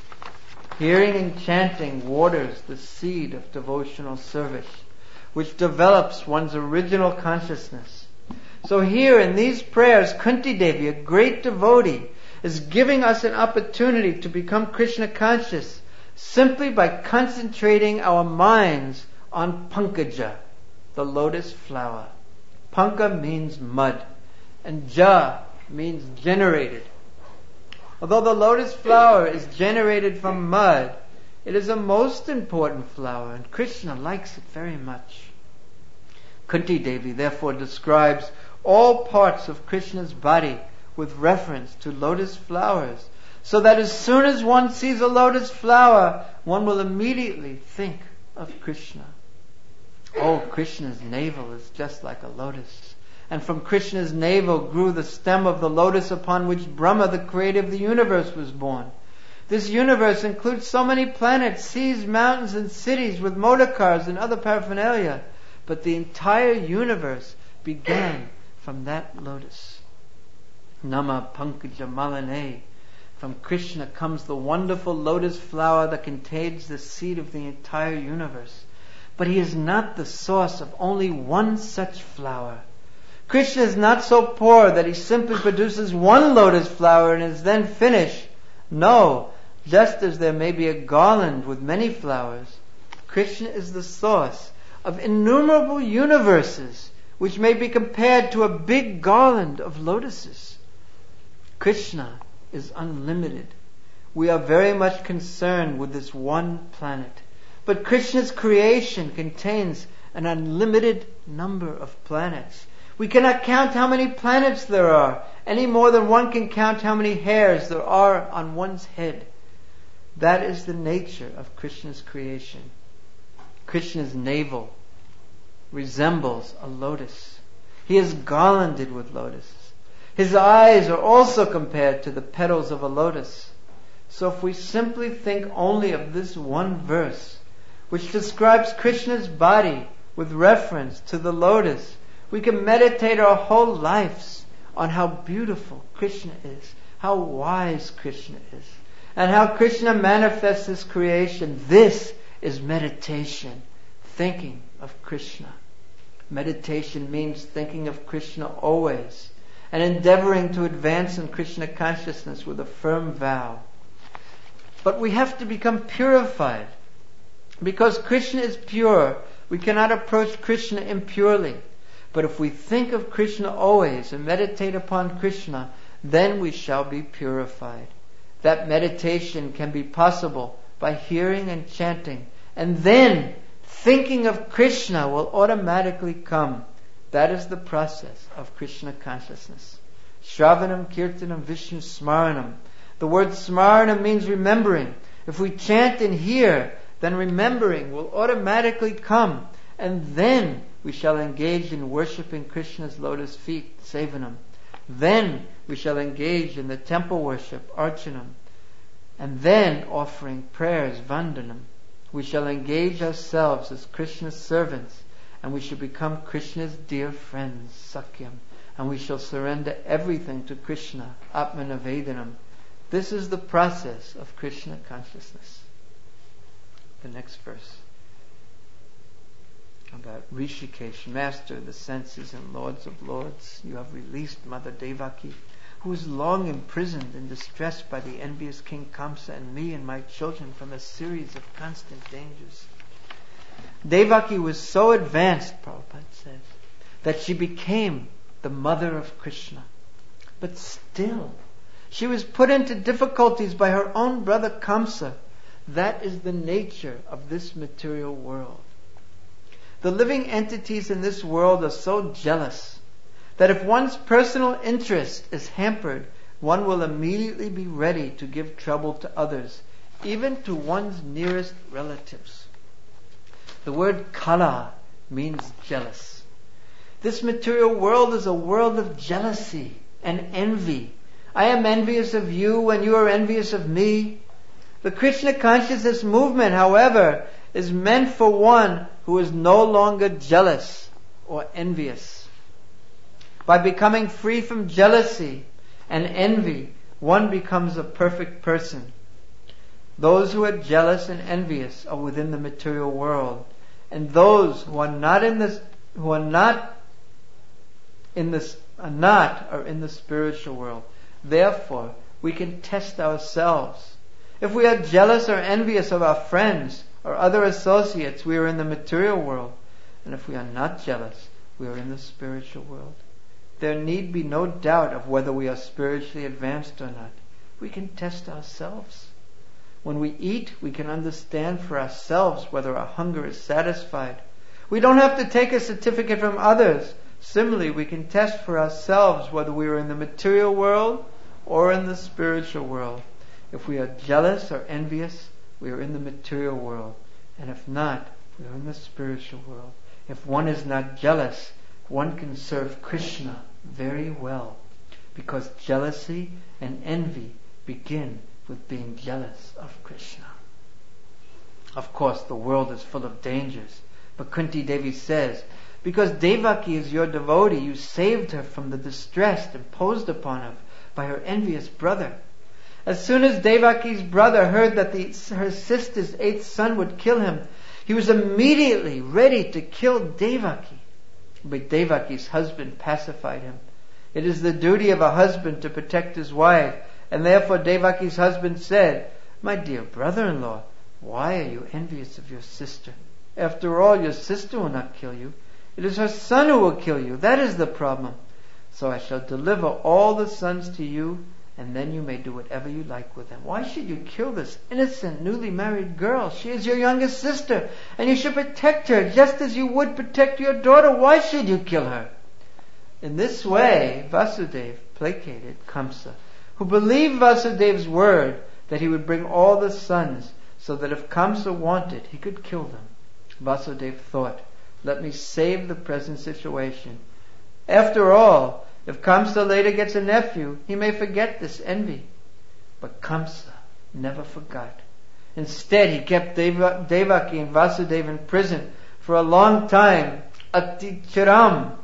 Speaker 1: Hearing and chanting waters the seed of devotional service, which develops one's original consciousness. So here in these prayers, Kunti Devi, a great devotee, is giving us an opportunity to become Krishna conscious simply by concentrating our minds on Pankaja, the lotus flower. Panka means mud, and Ja means generated. Although the lotus flower is generated from mud, it is a most important flower, and Krishna likes it very much. Kunti Devi therefore describes all parts of Krishna's body with reference to lotus flowers, so that as soon as one sees a lotus flower, one will immediately think of Krishna. Oh, Krishna's navel is just like a lotus. And from Krishna's navel grew the stem of the lotus upon which Brahma, the creator of the universe, was born. This universe includes so many planets, seas, mountains, and cities with motor cars and other paraphernalia. But the entire universe began from that lotus. Nama Pankaja Malane. From Krishna comes the wonderful lotus flower that contains the seed of the entire universe. But he is not the source of only one such flower. Krishna is not so poor that he simply produces one lotus flower and is then finished. No, just as there may be a garland with many flowers, Krishna is the source of innumerable universes, which may be compared to a big garland of lotuses. Krishna is unlimited. We are very much concerned with this one planet. But Krishna's creation contains an unlimited number of planets. We cannot count how many planets there are, any more than one can count how many hairs there are on one's head. That is the nature of Krishna's creation. Krishna's navel resembles a lotus. He is garlanded with lotuses. His eyes are also compared to the petals of a lotus. So if we simply think only of this one verse, which describes Krishna's body with reference to the lotus, we can meditate our whole lives on how beautiful Krishna is, how wise Krishna is, and how Krishna manifests His creation. This is meditation, thinking of Krishna. Meditation means thinking of Krishna always, and endeavoring to advance in Krishna consciousness with a firm vow. But we have to become purified. Because Krishna is pure, we cannot approach Krishna impurely. But if we think of Krishna always and meditate upon Krishna, then we shall be purified. That meditation can be possible by hearing and chanting. And then thinking of Krishna will automatically come. That is the process of Krishna consciousness. Shravanam, Kirtanam, Vishnu Smaranam. The word Smarana means remembering. If we chant and hear, then remembering will automatically come. And then we shall engage in worshipping Krishna's lotus feet, Sevanam. Then we shall engage in the temple worship, Archanam. And then offering prayers, Vandanam. We shall engage ourselves as Krishna's servants, and we shall become Krishna's dear friends, Sakyam. And we shall surrender everything to Krishna, Atmanavedanam. This is the process of Krishna consciousness. The next verse. about Rishikesh, master of the senses and lords of lords. You have released Mother Devaki, who was long imprisoned and distressed by the envious King Kamsa and me and my children from a series of constant dangers. Devaki was so advanced, Prabhupada says, that she became the mother of Krishna. But still, she was put into difficulties by her own brother Kamsa. That is the nature of this material world. The living entities in this world are so jealous that if one's personal interest is hampered, one will immediately be ready to give trouble to others, even to one's nearest relatives. The word kala means jealous. This material world is a world of jealousy and envy. I am envious of you and you are envious of me. The Krishna consciousness movement, however, is meant for one who is no longer jealous or envious. By becoming free from jealousy and envy, one becomes a perfect person. Those who are jealous and envious are within the material world, and those who are not in the spiritual world. Therefore, we can test ourselves. If we are jealous or envious of our friends or other associates, we are in the material world. And if we are not jealous, we are in the spiritual world. There need be no doubt of whether we are spiritually advanced or not. We can test ourselves. When we eat, we can understand for ourselves whether our hunger is satisfied. We don't have to take a certificate from others. Similarly, we can test for ourselves whether we are in the material world or in the spiritual world. If we are jealous or envious, we are in the material world. And if not, we are in the spiritual world. If one is not jealous, one can serve Krishna very well. Because jealousy and envy begin with being jealous of Krishna. Of course, the world is full of dangers. But Kunti Devi says, because Devaki is your devotee, you saved her from the distress imposed upon her by her envious brother. As soon as Devaki's brother heard that her sister's 8th son would kill him, he was immediately ready to kill Devaki. But Devaki's husband pacified him. It is the duty of a husband to protect his wife, and therefore Devaki's husband said, my dear brother-in-law, why are you envious of your sister? After all, your sister will not kill you. It is her son who will kill you. That is the problem. So I shall deliver all the sons to you, and then you may do whatever you like with them. Why should you kill this innocent, newly married girl? She is your youngest sister, and you should protect her just as you would protect your daughter. Why should you kill her? In this way, Vasudeva placated Kamsa, who believed Vasudev's word that he would bring all the sons, so that if Kamsa wanted, he could kill them. Vasudeva thought, let me save the present situation. After all, if Kamsa later gets a nephew, he may forget this envy. But Kamsa never forgot. Instead, he kept Devaki and Vasudeva in prison for a long time, Atichiram,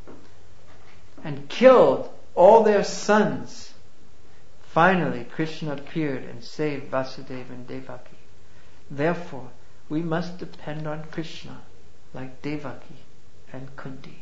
Speaker 1: and killed all their sons. Finally, Krishna appeared and saved Vasudeva and Devaki. Therefore, we must depend on Krishna like Devaki and Kunti.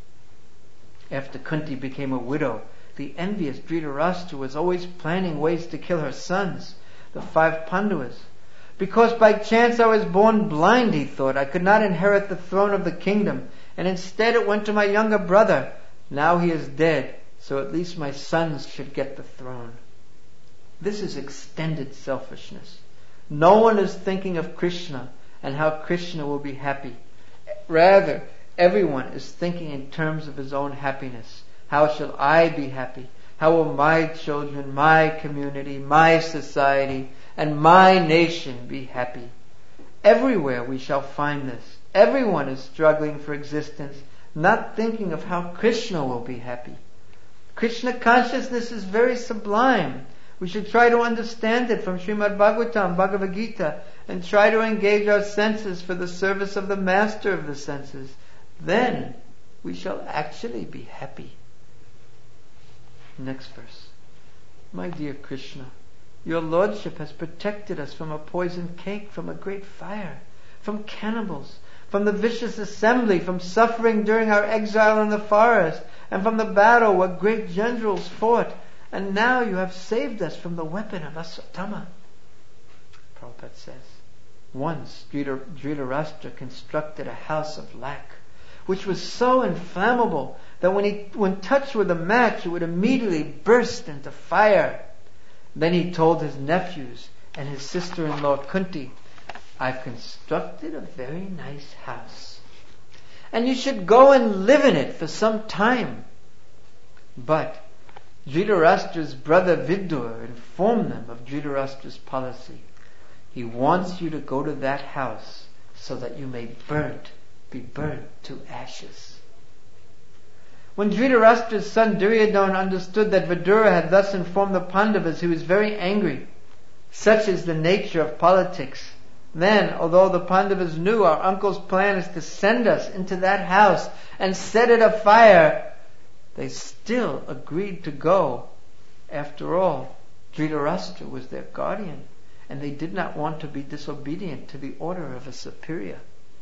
Speaker 1: After Kunti became a widow, the envious Dhritarashtra was always planning ways to kill her sons, the 5 Pandavas. Because by chance I was born blind, he thought, I could not inherit the throne of the kingdom, and instead it went to my younger brother. Now he is dead, so at least my sons should get the throne. This is extended selfishness. No one is thinking of Krishna and how Krishna will be happy. Rather, everyone is thinking in terms of his own happiness. How shall I be happy? How will my children, my community, my society, and my nation be happy? Everywhere we shall find this. Everyone is struggling for existence, not thinking of how Krishna will be happy. Krishna consciousness is very sublime. We should try to understand it from Srimad Bhagavatam, Bhagavad Gita, and try to engage our senses for the service of the master of the senses. Then we shall actually be happy. Next verse. My dear Krishna, your Lordship has protected us from a poisoned cake, from a great fire, from cannibals, from the vicious assembly, from suffering during our exile in the forest, and from the battle where great generals fought. And now you have saved us from the weapon of Aswatthama. Prabhupada says, once Dhritarashtra constructed a house of lac, which was so inflammable that when touched with a match, it would immediately burst into fire. Then he told his nephews and his sister-in-law Kunti, I've constructed a very nice house, and you should go and live in it for some time. But Dhritarashtra's brother Vidur informed them of Dhritarashtra's policy. He wants you to go to that house so that you may be burnt to ashes. When Dhritarashtra's son Duryodhana understood that Vidura had thus informed the Pandavas, he was very angry. Such is the nature of politics. Then, although the Pandavas knew our uncle's plan is to send us into that house and set it afire, they still agreed to go. After all, Dhritarashtra was their guardian, and they did not want to be disobedient to the order of a superior.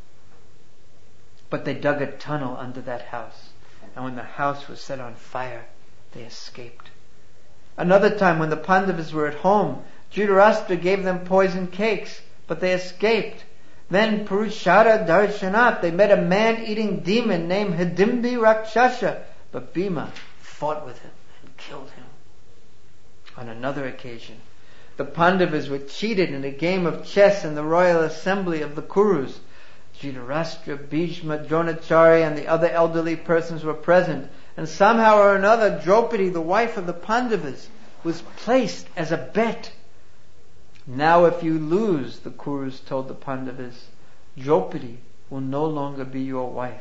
Speaker 1: But they dug a tunnel under that house, and when the house was set on fire, they escaped. Another time, when the Pandavas were at home, Dhritarashtra gave them poisoned cakes, but they escaped. Then, Purushara Darshanat, they met a man-eating demon named Hidimbi Rakshasha, but Bhima fought with him and killed him. On another occasion, the Pandavas were cheated in a game of chess in the royal assembly of the Kurus. Dhritarashtra, Bhishma, Dronacharya, and the other elderly persons were present, and somehow or another Draupadi, the wife of the Pandavas, was placed as a bet. Now if you lose, the Kurus told the Pandavas, Draupadi will no longer be your wife.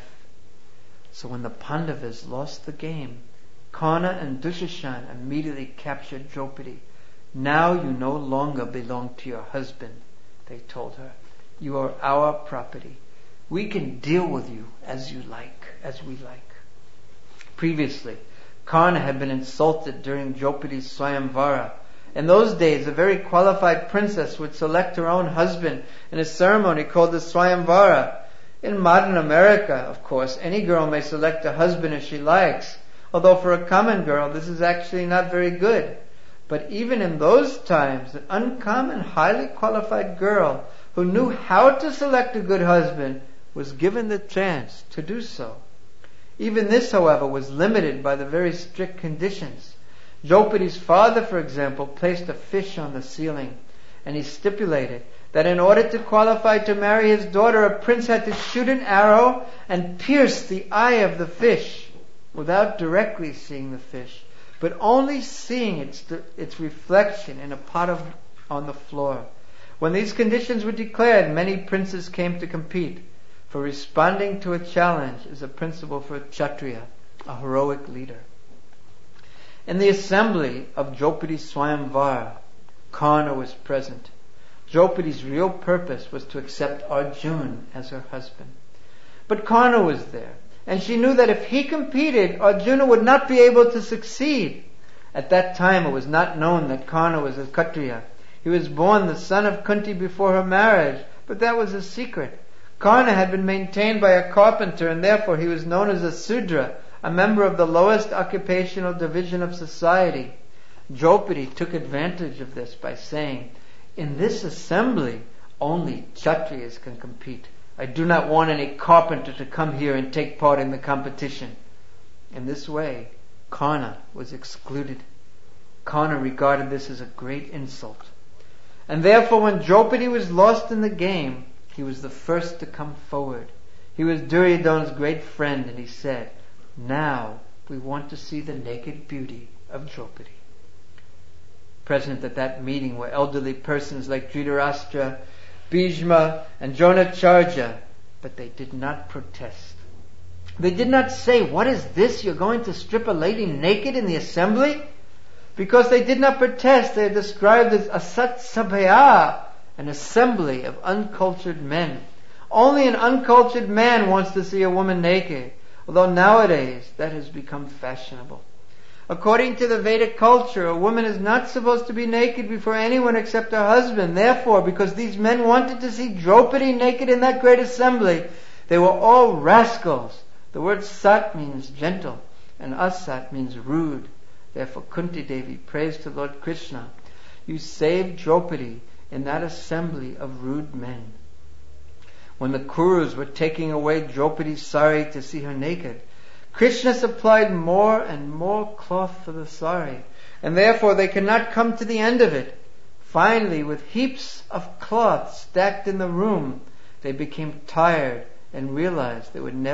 Speaker 1: So when the Pandavas lost the game, Karna and Dushashan immediately captured Draupadi. Now you no longer belong to your husband, they told her. You are our property. We can deal with you as we like. Previously, Karna had been insulted during Draupadi's Swayamvara. In those days, a very qualified princess would select her own husband in a ceremony called the Swayamvara. In modern America, of course, any girl may select a husband if she likes, although for a common girl this is actually not very good. But even in those times, an uncommon, highly qualified girl who knew how to select a good husband was given the chance to do so. Even this, however, was limited by the very strict conditions. Draupadi's father, for example, placed a fish on the ceiling, and he stipulated that in order to qualify to marry his daughter, a prince had to shoot an arrow and pierce the eye of the fish without directly seeing the fish, but only seeing its reflection in a pot on the floor. When these conditions were declared, many princes came to compete, for responding to a challenge is a principle for a Kshatriya, a heroic leader. In the assembly of Draupadi's Swayamvara, Karna was present. Draupadi's real purpose was to accept Arjuna as her husband. But Karna was there, and she knew that if he competed, Arjuna would not be able to succeed. At that time it was not known that Karna was a Kshatriya. He was born the son of Kunti before her marriage, but that was a secret. Karna had been maintained by a carpenter, and therefore he was known as a Sudra, a member of the lowest occupational division of society. Draupadi took advantage of this by saying, in this assembly, only Kshatriyas can compete. I do not want any carpenter to come here and take part in the competition. In this way, Karna was excluded. Karna regarded this as a great insult. And therefore, when Draupadi was lost in the game, he was the first to come forward. He was Duryodhana's great friend, and he said, now we want to see the naked beauty of Draupadi. Present at that meeting were elderly persons like Dhritarashtra, Bhishma, and Dronacharya, but they did not protest. They did not say, what is this? You're going to strip a lady naked in the assembly? Because they did not protest, they are described as asat sabhaya, an assembly of uncultured men. Only an uncultured man wants to see a woman naked, although nowadays that has become fashionable. According to the Vedic culture, a woman is not supposed to be naked before anyone except her husband. Therefore, because these men wanted to see Draupadi naked in that great assembly, They were all rascals. The word Sat means gentle, and Asat means rude. Therefore Kunti Devi prays to Lord Krishna, you saved Draupadi in that assembly of rude men. When the Kurus were taking away Draupadi's sari to see her naked, Krishna supplied more and more cloth for the sari, and therefore they could not come to the end of it. Finally, with heaps of cloth stacked in the room, they became tired and realized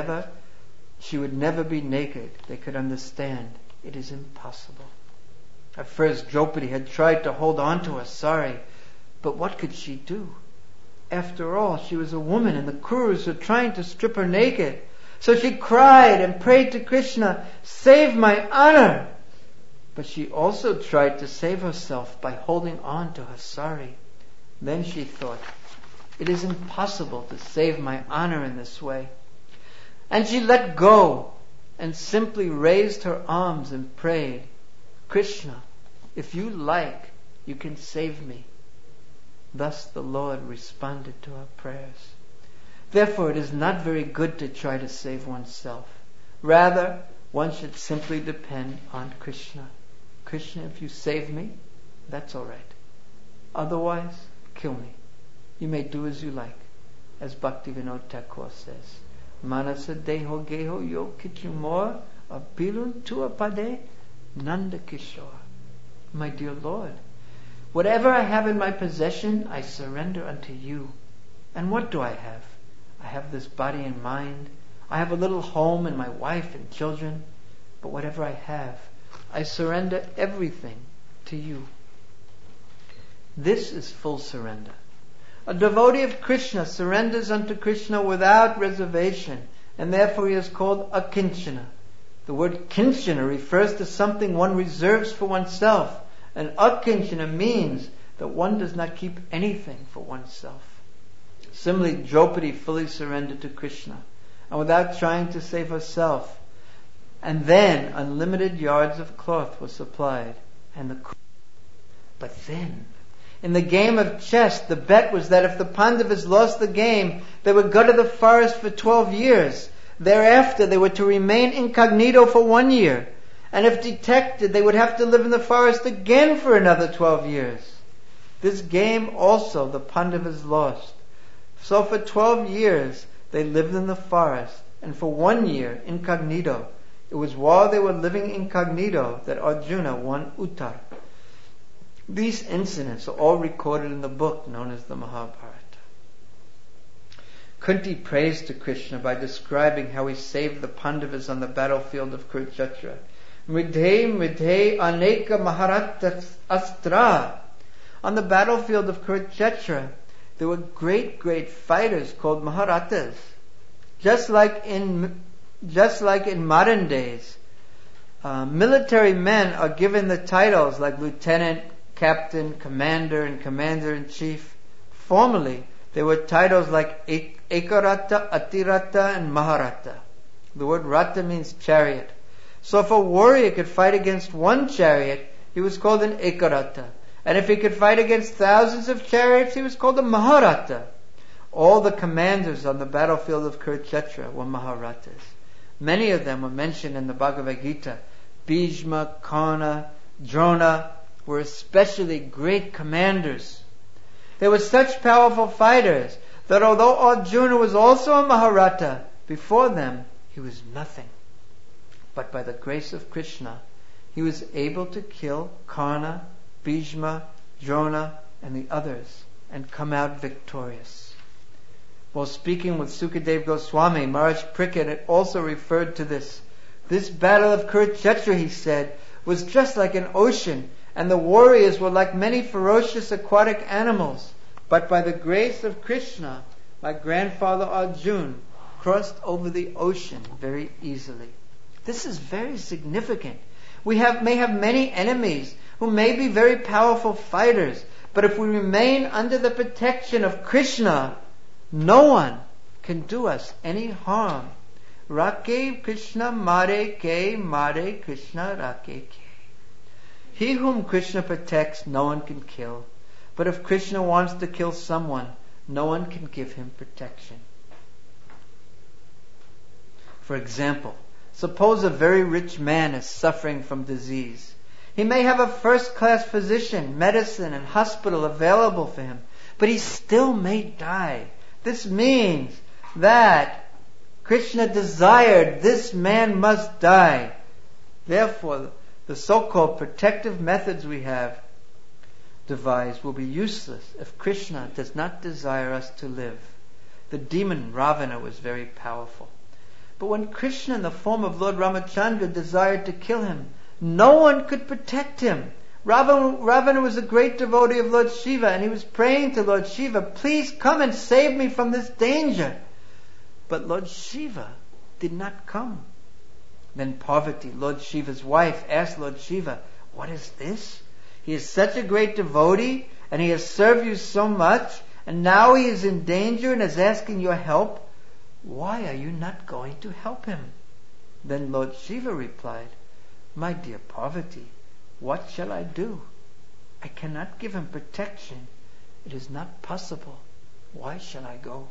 Speaker 1: she would never be naked. They could understand it is impossible. At first, Draupadi had tried to hold on to her sari, but what could she do? After all, she was a woman and the Kurus were trying to strip her naked. So she cried and prayed to Krishna, save my honor! But she also tried to save herself by holding on to her sari. Then she thought, it is impossible to save my honor in this way. And she let go and simply raised her arms and prayed, Krishna, if you like, you can save me. Thus the Lord responded to her prayers. Therefore, it is not very good to try to save oneself. Rather, one should simply depend on Krishna. Krishna, if you save me, that's all right. Otherwise, kill me. You may do as you like. As Bhaktivinoda Thakur says, Manasa deho geho yo kichumor apilun tu apade Nanda Kishore. My dear Lord, whatever I have in my possession, I surrender unto you. And what do I have? I have this body and mind. I have a little home and my wife and children. But whatever I have, I surrender everything to you. This is full surrender. A devotee of Krishna surrenders unto Krishna without reservation, and therefore he is called akinchana. The word kinchana refers to something one reserves for oneself, and akinchana means that one does not keep anything for oneself. Similarly, Draupadi fully surrendered to Krishna, and without trying to save herself. And then unlimited yards of cloth were supplied. But then, in the game of chess, the bet was that if the Pandavas lost the game, they would go to the forest for 12 years. Thereafter, they were to remain incognito for 1 year. And if detected, they would have to live in the forest again for another 12 years. This game also the Pandavas lost. So for 12 years, they lived in the forest. And for 1 year, incognito. It was while they were living incognito that Arjuna won Uttar. These incidents are all recorded in the book known as the Mahabharata. Kunti prays to Krishna by describing how he saved the Pandavas on the battlefield of Kurukshetra. Mridhe mridhe aneka maharata astra. On the battlefield of Kurukshetra, there were great fighters called Maharatas. Just like in modern days, military men are given the titles like lieutenant, captain, commander, and commander-in-chief. Formerly, there were titles like Ekarata, Atirata, and Maharata. The word rata means chariot. So if a warrior could fight against one chariot, he was called an Ekarata. And if he could fight against thousands of chariots, he was called a Maharata. All the commanders on the battlefield of Kurukshetra were Maharatas. Many of them were mentioned in the Bhagavad Gita. Bhishma, Karna, Drona were especially great commanders. They were such powerful fighters that although Arjuna was also a Maharata, before them he was nothing. But by the grace of Krishna, he was able to kill Karna, Bhishma, Drona, and the others, and come out victorious. While speaking with Sukadeva Goswami, Maharaj Parikshit had also referred to this. This battle of Kurukshetra, he said, was just like an ocean, and the warriors were like many ferocious aquatic animals. But by the grace of Krishna, my grandfather Arjuna crossed over the ocean very easily. This is very significant. We may have many enemies who may be very powerful fighters, but if we remain under the protection of Krishna, no one can do us any harm. Rake Krishna mare Krishna rake ke. He whom Krishna protects, no one can kill. But if Krishna wants to kill someone, no one can give him protection. For example, suppose a very rich man is suffering from disease. He may have a first-class physician, medicine, and hospital available for him, but he still may die. This means that Krishna desired this man must die. Therefore, the so-called protective methods we have devised will be useless if Krishna does not desire us to live. The demon Ravana was very powerful. But when Krishna in the form of Lord Ramachandra desired to kill him, no one could protect him. Ravana was a great devotee of Lord Shiva, and he was praying to Lord Shiva, please come and save me from this danger. But Lord Shiva did not come. Then Parvati, Lord Shiva's wife, asked Lord Shiva, what is this? He is such a great devotee, and he has served you so much, and now he is in danger and is asking your help. Why are you not going to help him? Then Lord Shiva replied, my dear Parvati, what shall I do? I cannot give him protection. It is not possible. Why shall I go?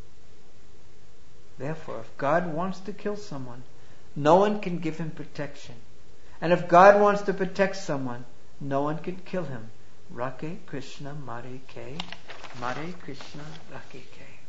Speaker 1: Therefore, if God wants to kill someone, no one can give him protection. And if God wants to protect someone, no one can kill him. Rake Krishna Mare Ke, Mare Krishna Rake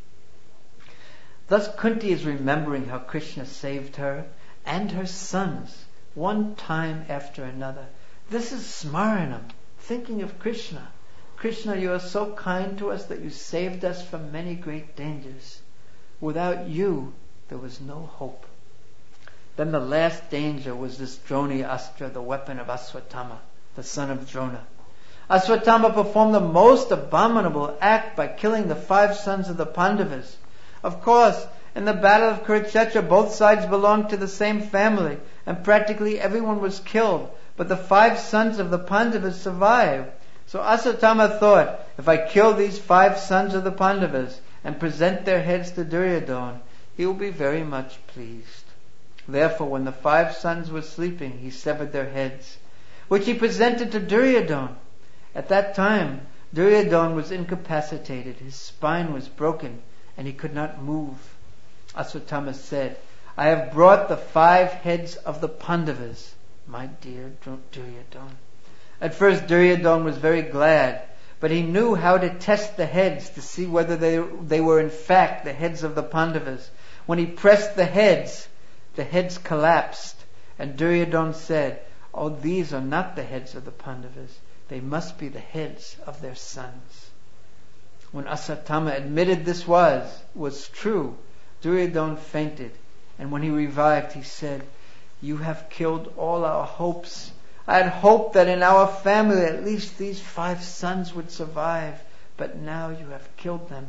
Speaker 1: Ke. Thus Kunti is remembering how Krishna saved her and her sons one time after another. This is Smaranam, thinking of Krishna. Krishna, you are so kind to us that you saved us from many great dangers. Without you, there was no hope. Then the last danger was this Droni Astra, the weapon of Aswatthama, the son of Drona. Aswatthama performed the most abominable act by killing the 5 sons of the Pandavas. Of course, in the battle of Kurukshetra, both sides belonged to the same family, and practically everyone was killed, but the 5 sons of the Pandavas survived. So Aswatthama thought, if I kill these 5 sons of the Pandavas and present their heads to Duryodhana, he will be very much pleased. Therefore, when the 5 sons were sleeping, he severed their heads, which he presented to Duryodhana. At that time, Duryodhana was incapacitated, his spine was broken, and he could not move. Aswatthama said, I have brought the 5 heads of the Pandavas, my dear Duryodhana. At first Duryodhana was very glad, but he knew how to test the heads to see whether they were in fact the heads of the Pandavas. When he pressed the heads collapsed, and Duryodhana said, oh, these are not the heads of the Pandavas. They must be the heads of their sons. When Aswatthama admitted this was true, Duryodhana fainted, and when he revived, he said, you have killed all our hopes. I had hoped that in our family at least these 5 sons would survive, but now you have killed them.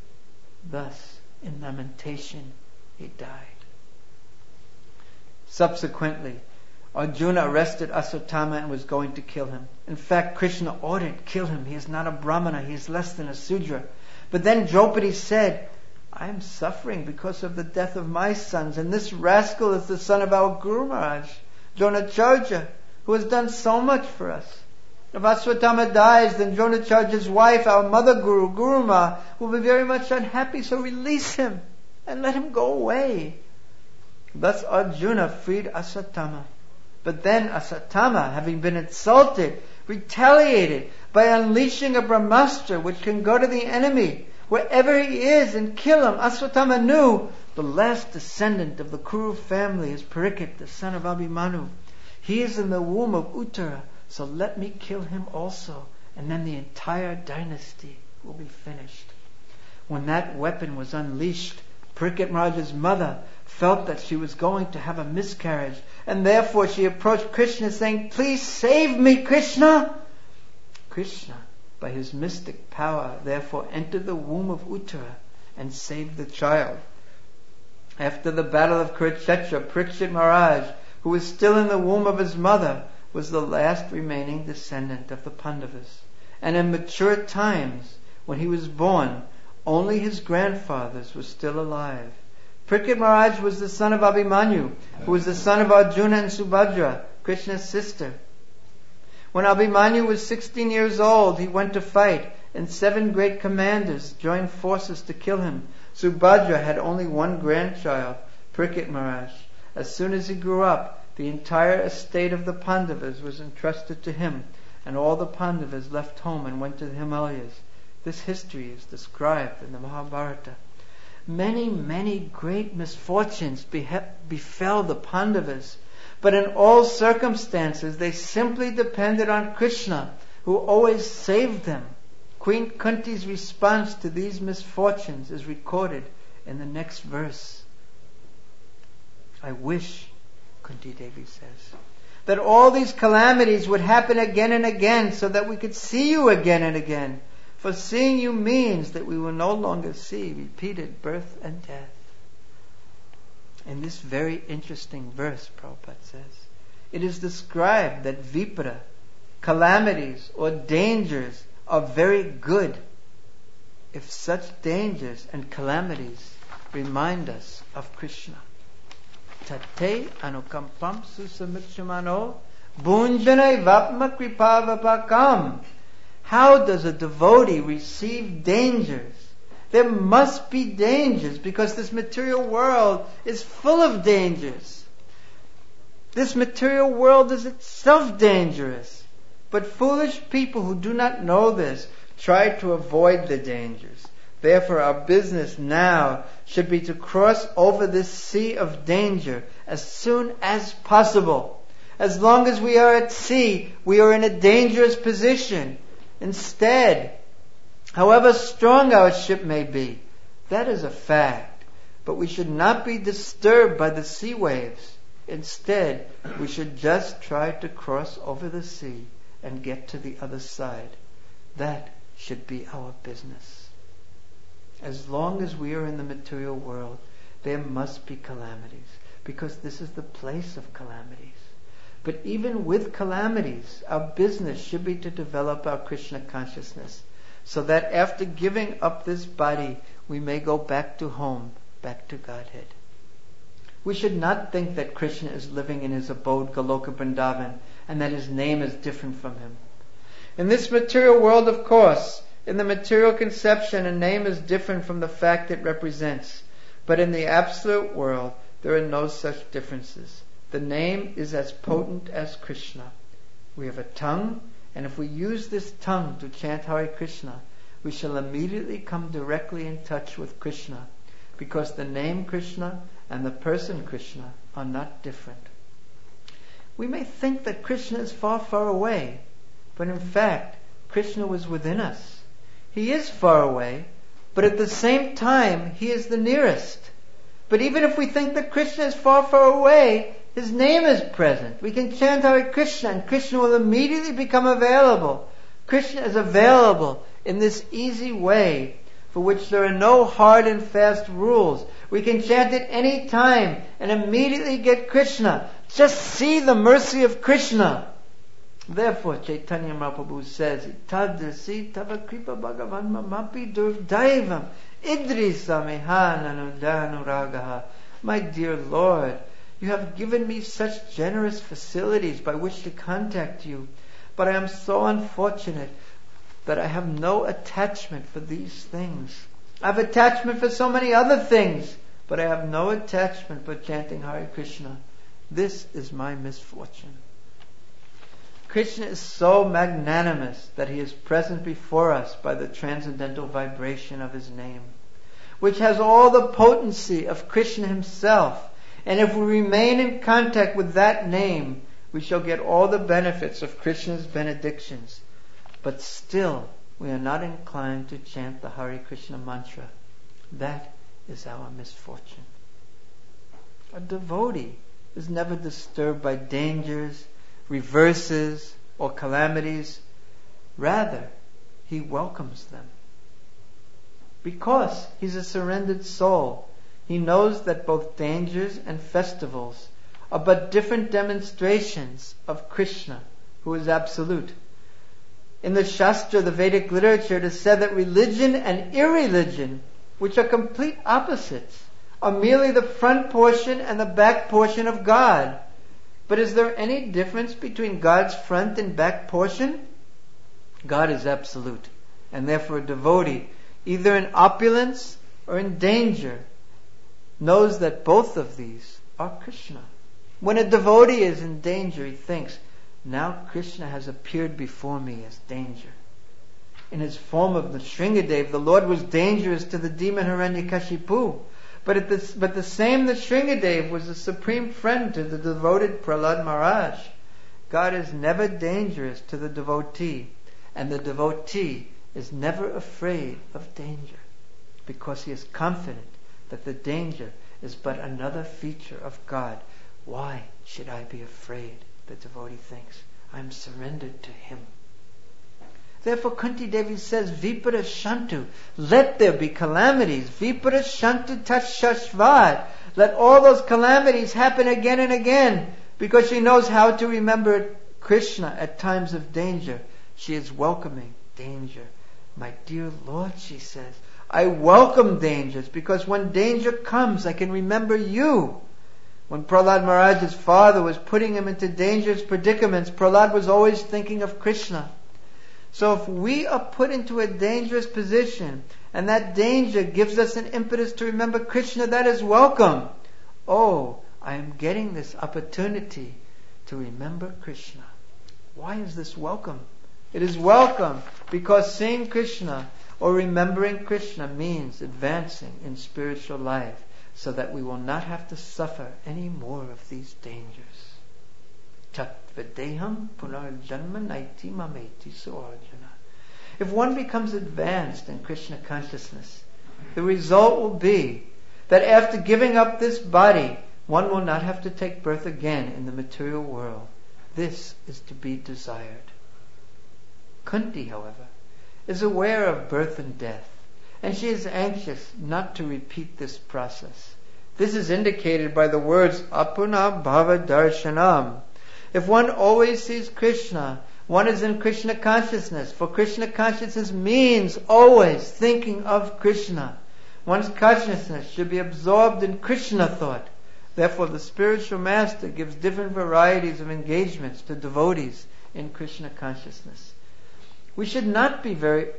Speaker 1: Thus, in lamentation, he died. Subsequently, Arjuna arrested Aswatthama and was going to kill him. In fact, Krishna ordered, kill him. He is not a Brahmana. He is less than a Sudra. But then Draupadi said, I am suffering because of the death of my sons, and this rascal is the son of our Guru Maharaj, Dronacharya, who has done so much for us. If Aswatthama dies, then Dronacharya's wife, our mother Guru, Guru Ma, will be very much unhappy, so release him and let him go away. Thus Arjuna freed Aswatthama. But then Aswatthama, having been insulted, retaliated by unleashing a Brahmastra which can go to the enemy wherever he is and kill him. Aswatthama knew the last descendant of the Kuru family is Parikshit, the son of Abhimanyu. He is in the womb of Uttara, so let me kill him also, and then the entire dynasty will be finished. When that weapon was unleashed, Parikshit Maharaj's mother felt that she was going to have a miscarriage, and therefore she approached Krishna saying, please save me, Krishna. Krishna, by his mystic power, therefore entered the womb of Uttara and saved the child. After the battle of Kurukshetra, Parikshit Maharaj, who was still in the womb of his mother, was the last remaining descendant of the Pandavas. And in mature times, when he was born, only his grandfathers were still alive. Parikshit Maharaj was the son of Abhimanyu, who was the son of Arjuna and Subhadra, Krishna's sister. When Abhimanyu was 16 years old, he went to fight, and 7 great commanders joined forces to kill him. Subhadra had only 1 grandchild. Parikshit Maharaj. As soon as he grew up, the entire estate of the Pandavas was entrusted to him, and all the Pandavas left home and went to the Himalayas. This history is described in the Mahabharata. Many, many great misfortunes befell the Pandavas, but in all circumstances they simply depended on Krishna, who always saved them. Queen Kunti's response to these misfortunes is recorded in the next verse. I wish, Kunti Devi says, that all these calamities would happen again and again so that we could see you again and again. For seeing you means that we will no longer see repeated birth and death. In this very interesting verse, Prabhupada says, it is described that vipra, calamities or dangers, are very good if such dangers and calamities remind us of Krishna. Tate anukampam susamikshmano bunjanai vapma kripavapakam. How does a devotee receive dangers? There must be dangers because this material world is full of dangers. This material world is itself dangerous. But foolish people who do not know this try to avoid the dangers. Therefore, our business now should be to cross over this sea of danger as soon as possible. As long as we are at sea, we are in a dangerous position. Instead, however strong our ship may be, that is a fact. But we should not be disturbed by the sea waves. Instead, we should just try to cross over the sea and get to the other side. That should be our business. As long as we are in the material world, there must be calamities, because this is the place of calamities. But even with calamities, our business should be to develop our Krishna consciousness, so that after giving up this body, we may go back to home, back to Godhead. We should not think that Krishna is living in his abode, Goloka Vrindavan, and that his name is different from him. In this material world, of course, in the material conception, a name is different from the fact it represents. But in the absolute world, there are no such differences. The name is as potent as Krishna. We have a tongue, and if we use this tongue to chant Hare Krishna, we shall immediately come directly in touch with Krishna, because the name Krishna and the person Krishna are not different. We may think that Krishna is far, far away, but in fact, Krishna was within us. He is far away, but at the same time, he is the nearest. But even if we think that Krishna is far, far away, his name is present. We can chant Hare Krishna and Krishna will immediately become available. Krishna is available in this easy way for which there are no hard and fast rules. We can chant it any time and immediately get Krishna. Just see the mercy of Krishna. Therefore, Chaitanya Mahaprabhu says, Tadrasi tava kripa bhagavan mamapi durvdaivam idrisa mehananudhanuragaha. My dear Lord, you have given me such generous facilities by which to contact you, but I am so unfortunate that I have no attachment for these things. I have attachment for so many other things, but I have no attachment for chanting Hare Krishna. This is my misfortune. Krishna is so magnanimous that he is present before us by the transcendental vibration of his name, which has all the potency of Krishna himself. And if we remain in contact with that name, we shall get all the benefits of Krishna's benedictions. But still, we are not inclined to chant the Hare Krishna mantra. That is our misfortune. A devotee is never disturbed by dangers, reverses, or calamities. Rather, he welcomes them. Because he's a surrendered soul, he knows that both dangers and festivals are but different demonstrations of Krishna, who is absolute. In the Shastra, the Vedic literature, it is said that religion and irreligion, which are complete opposites, are merely the front portion and the back portion of God. But is there any difference between God's front and back portion? God is absolute, and therefore a devotee, either in opulence or in danger, knows that both of these are Krishna. When a devotee is in danger, he thinks, now Krishna has appeared before me as danger. In his form of the Nrsingadev, the Lord was dangerous to the demon Hiranyakashipu. But the same Nrsingadev was the supreme friend to the devoted Prahlad Maharaj. God is never dangerous to the devotee, and the devotee is never afraid of danger, because he is confident that the danger is but another feature of God. Why should I be afraid? The devotee thinks. I'm surrendered to him. Therefore Kunti Devi says, Vipara Shantu, let there be calamities. Vipara Shantu Tashashvad. Let all those calamities happen again and again, because she knows how to remember Krishna at times of danger. She is welcoming danger. My dear Lord, she says, I welcome dangers, because when danger comes, I can remember you. When Prahlad Maharaj's father was putting him into dangerous predicaments, Prahlad was always thinking of Krishna. So if we are put into a dangerous position, and that danger gives us an impetus to remember Krishna, that is welcome. Oh, I am getting this opportunity to remember Krishna. Why is this welcome? It is welcome because seeing Krishna or remembering Krishna means advancing in spiritual life, so that we will not have to suffer any more of these dangers. Tatvedeham punarjanma naiti mameti suarjuna. If one becomes advanced in Krishna consciousness, the result will be that after giving up this body, one will not have to take birth again in the material world. This is to be desired. Kunti, however, is aware of birth and death, and she is anxious not to repeat this process. This is indicated by the words apuna bhava darshanam. If one always sees Krishna, one is in Krishna consciousness, for Krishna consciousness means always thinking of Krishna. One's consciousness should be absorbed in Krishna thought. Therefore the spiritual master gives different varieties of engagements to devotees in Krishna consciousness. We should be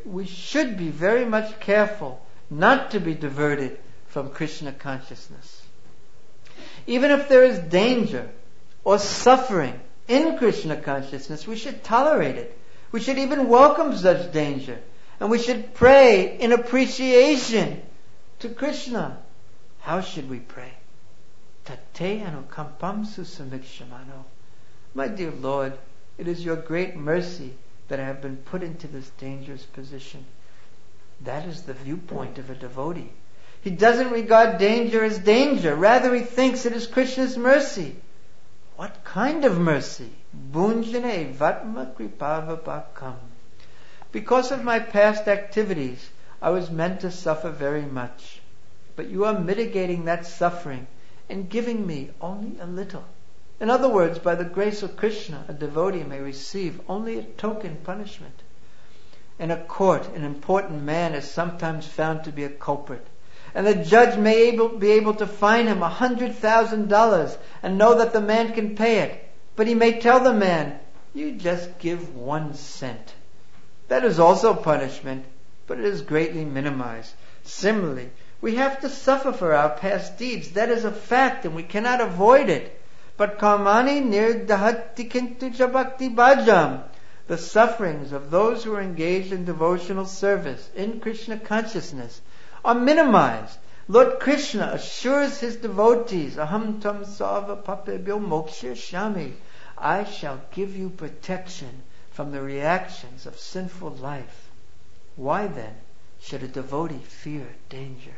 Speaker 1: very much careful not to be diverted from Krishna consciousness. Even if there is danger or suffering in Krishna consciousness, we should tolerate it. We should even welcome such danger. And we should pray in appreciation to Krishna. How should we pray? Tate anukampam susamikshamano. My dear Lord, it is your great mercy that I have been put into this dangerous position. That is the viewpoint of a devotee. He doesn't regard danger as danger. Rather, he thinks it is Krishna's mercy. What kind of mercy? Bunjane vatma kripavapakam. Because of my past activities, I was meant to suffer very much. But you are mitigating that suffering and giving me only a little. In other words, by the grace of Krishna, a devotee may receive only a token punishment. In a court, an important man is sometimes found to be a culprit, and the judge may be able to fine him $100,000 and know that the man can pay it. But he may tell the man, you just give 1 cent. That is also punishment, but it is greatly minimized. Similarly, we have to suffer for our past deeds. That is a fact, and we cannot avoid it. But karmani nirdahati kintu chabakti bhajam. The sufferings of those who are engaged in devotional service, in Krishna consciousness, are minimized. Lord Krishna assures his devotees, Aham tam sarva papebhyo moksha shami. I shall give you protection from the reactions of sinful life. Why then should a devotee fear danger?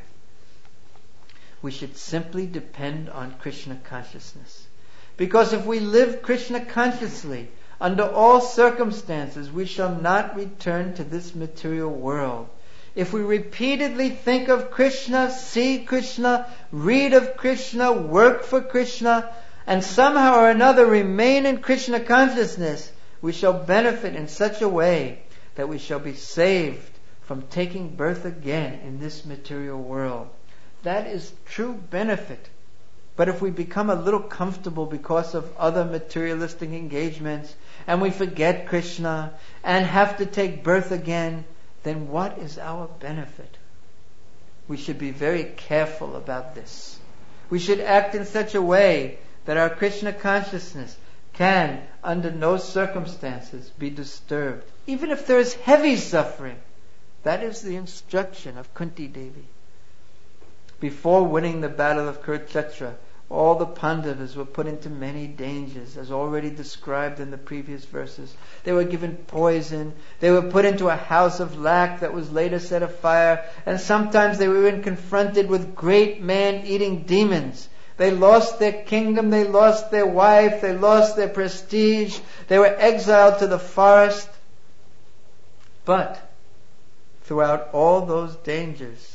Speaker 1: We should simply depend on Krishna consciousness. Because if we live Krishna consciously, under all circumstances, we shall not return to this material world. If we repeatedly think of Krishna, see Krishna, read of Krishna, work for Krishna, and somehow or another remain in Krishna consciousness, we shall benefit in such a way that we shall be saved from taking birth again in this material world. That is true benefit. But if we become a little comfortable because of other materialistic engagements, and we forget Krishna and have to take birth again, then what is our benefit? We should be very careful about this. We should act in such a way that our Krishna consciousness can, under no circumstances, be disturbed, even if there is heavy suffering. That is the instruction of Kunti Devi. Before winning the battle of Kurukshetra, all the Pandavas were put into many dangers, as already described in the previous verses. They were given poison, they were put into a house of lac that was later set afire, and sometimes they were even confronted with great man-eating demons. They lost their kingdom, they lost their wife, they lost their prestige, they were exiled to the forest. But throughout all those dangers,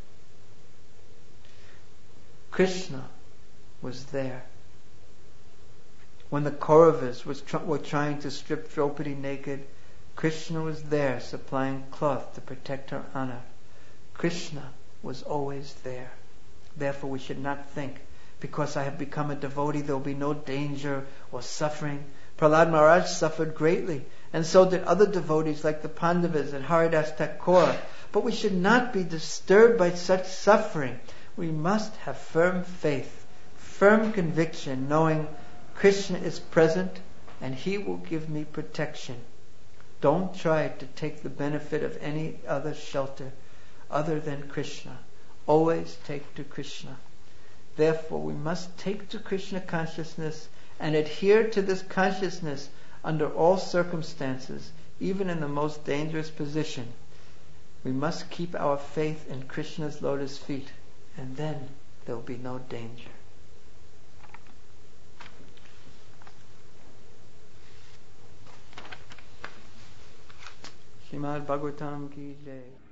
Speaker 1: Krishna was there. When the Kauravas were trying to strip Draupadi naked, Krishna was there supplying cloth to protect her honor. Krishna was always there. Therefore we should not think, because I have become a devotee, there will be no danger or suffering. Prahlad Maharaj suffered greatly, and so did other devotees like the Pandavas and Haridas Thakur. But we should not be disturbed by such suffering. We must have firm faith, firm conviction, knowing Krishna is present and He will give me protection. Don't try to take the benefit of any other shelter other than Krishna. Always take to Krishna. Therefore, we must take to Krishna consciousness and adhere to this consciousness under all circumstances, even in the most dangerous position. We must keep our faith in Krishna's lotus feet, and then there will be no danger. Srimad Bhagavatam ki jai.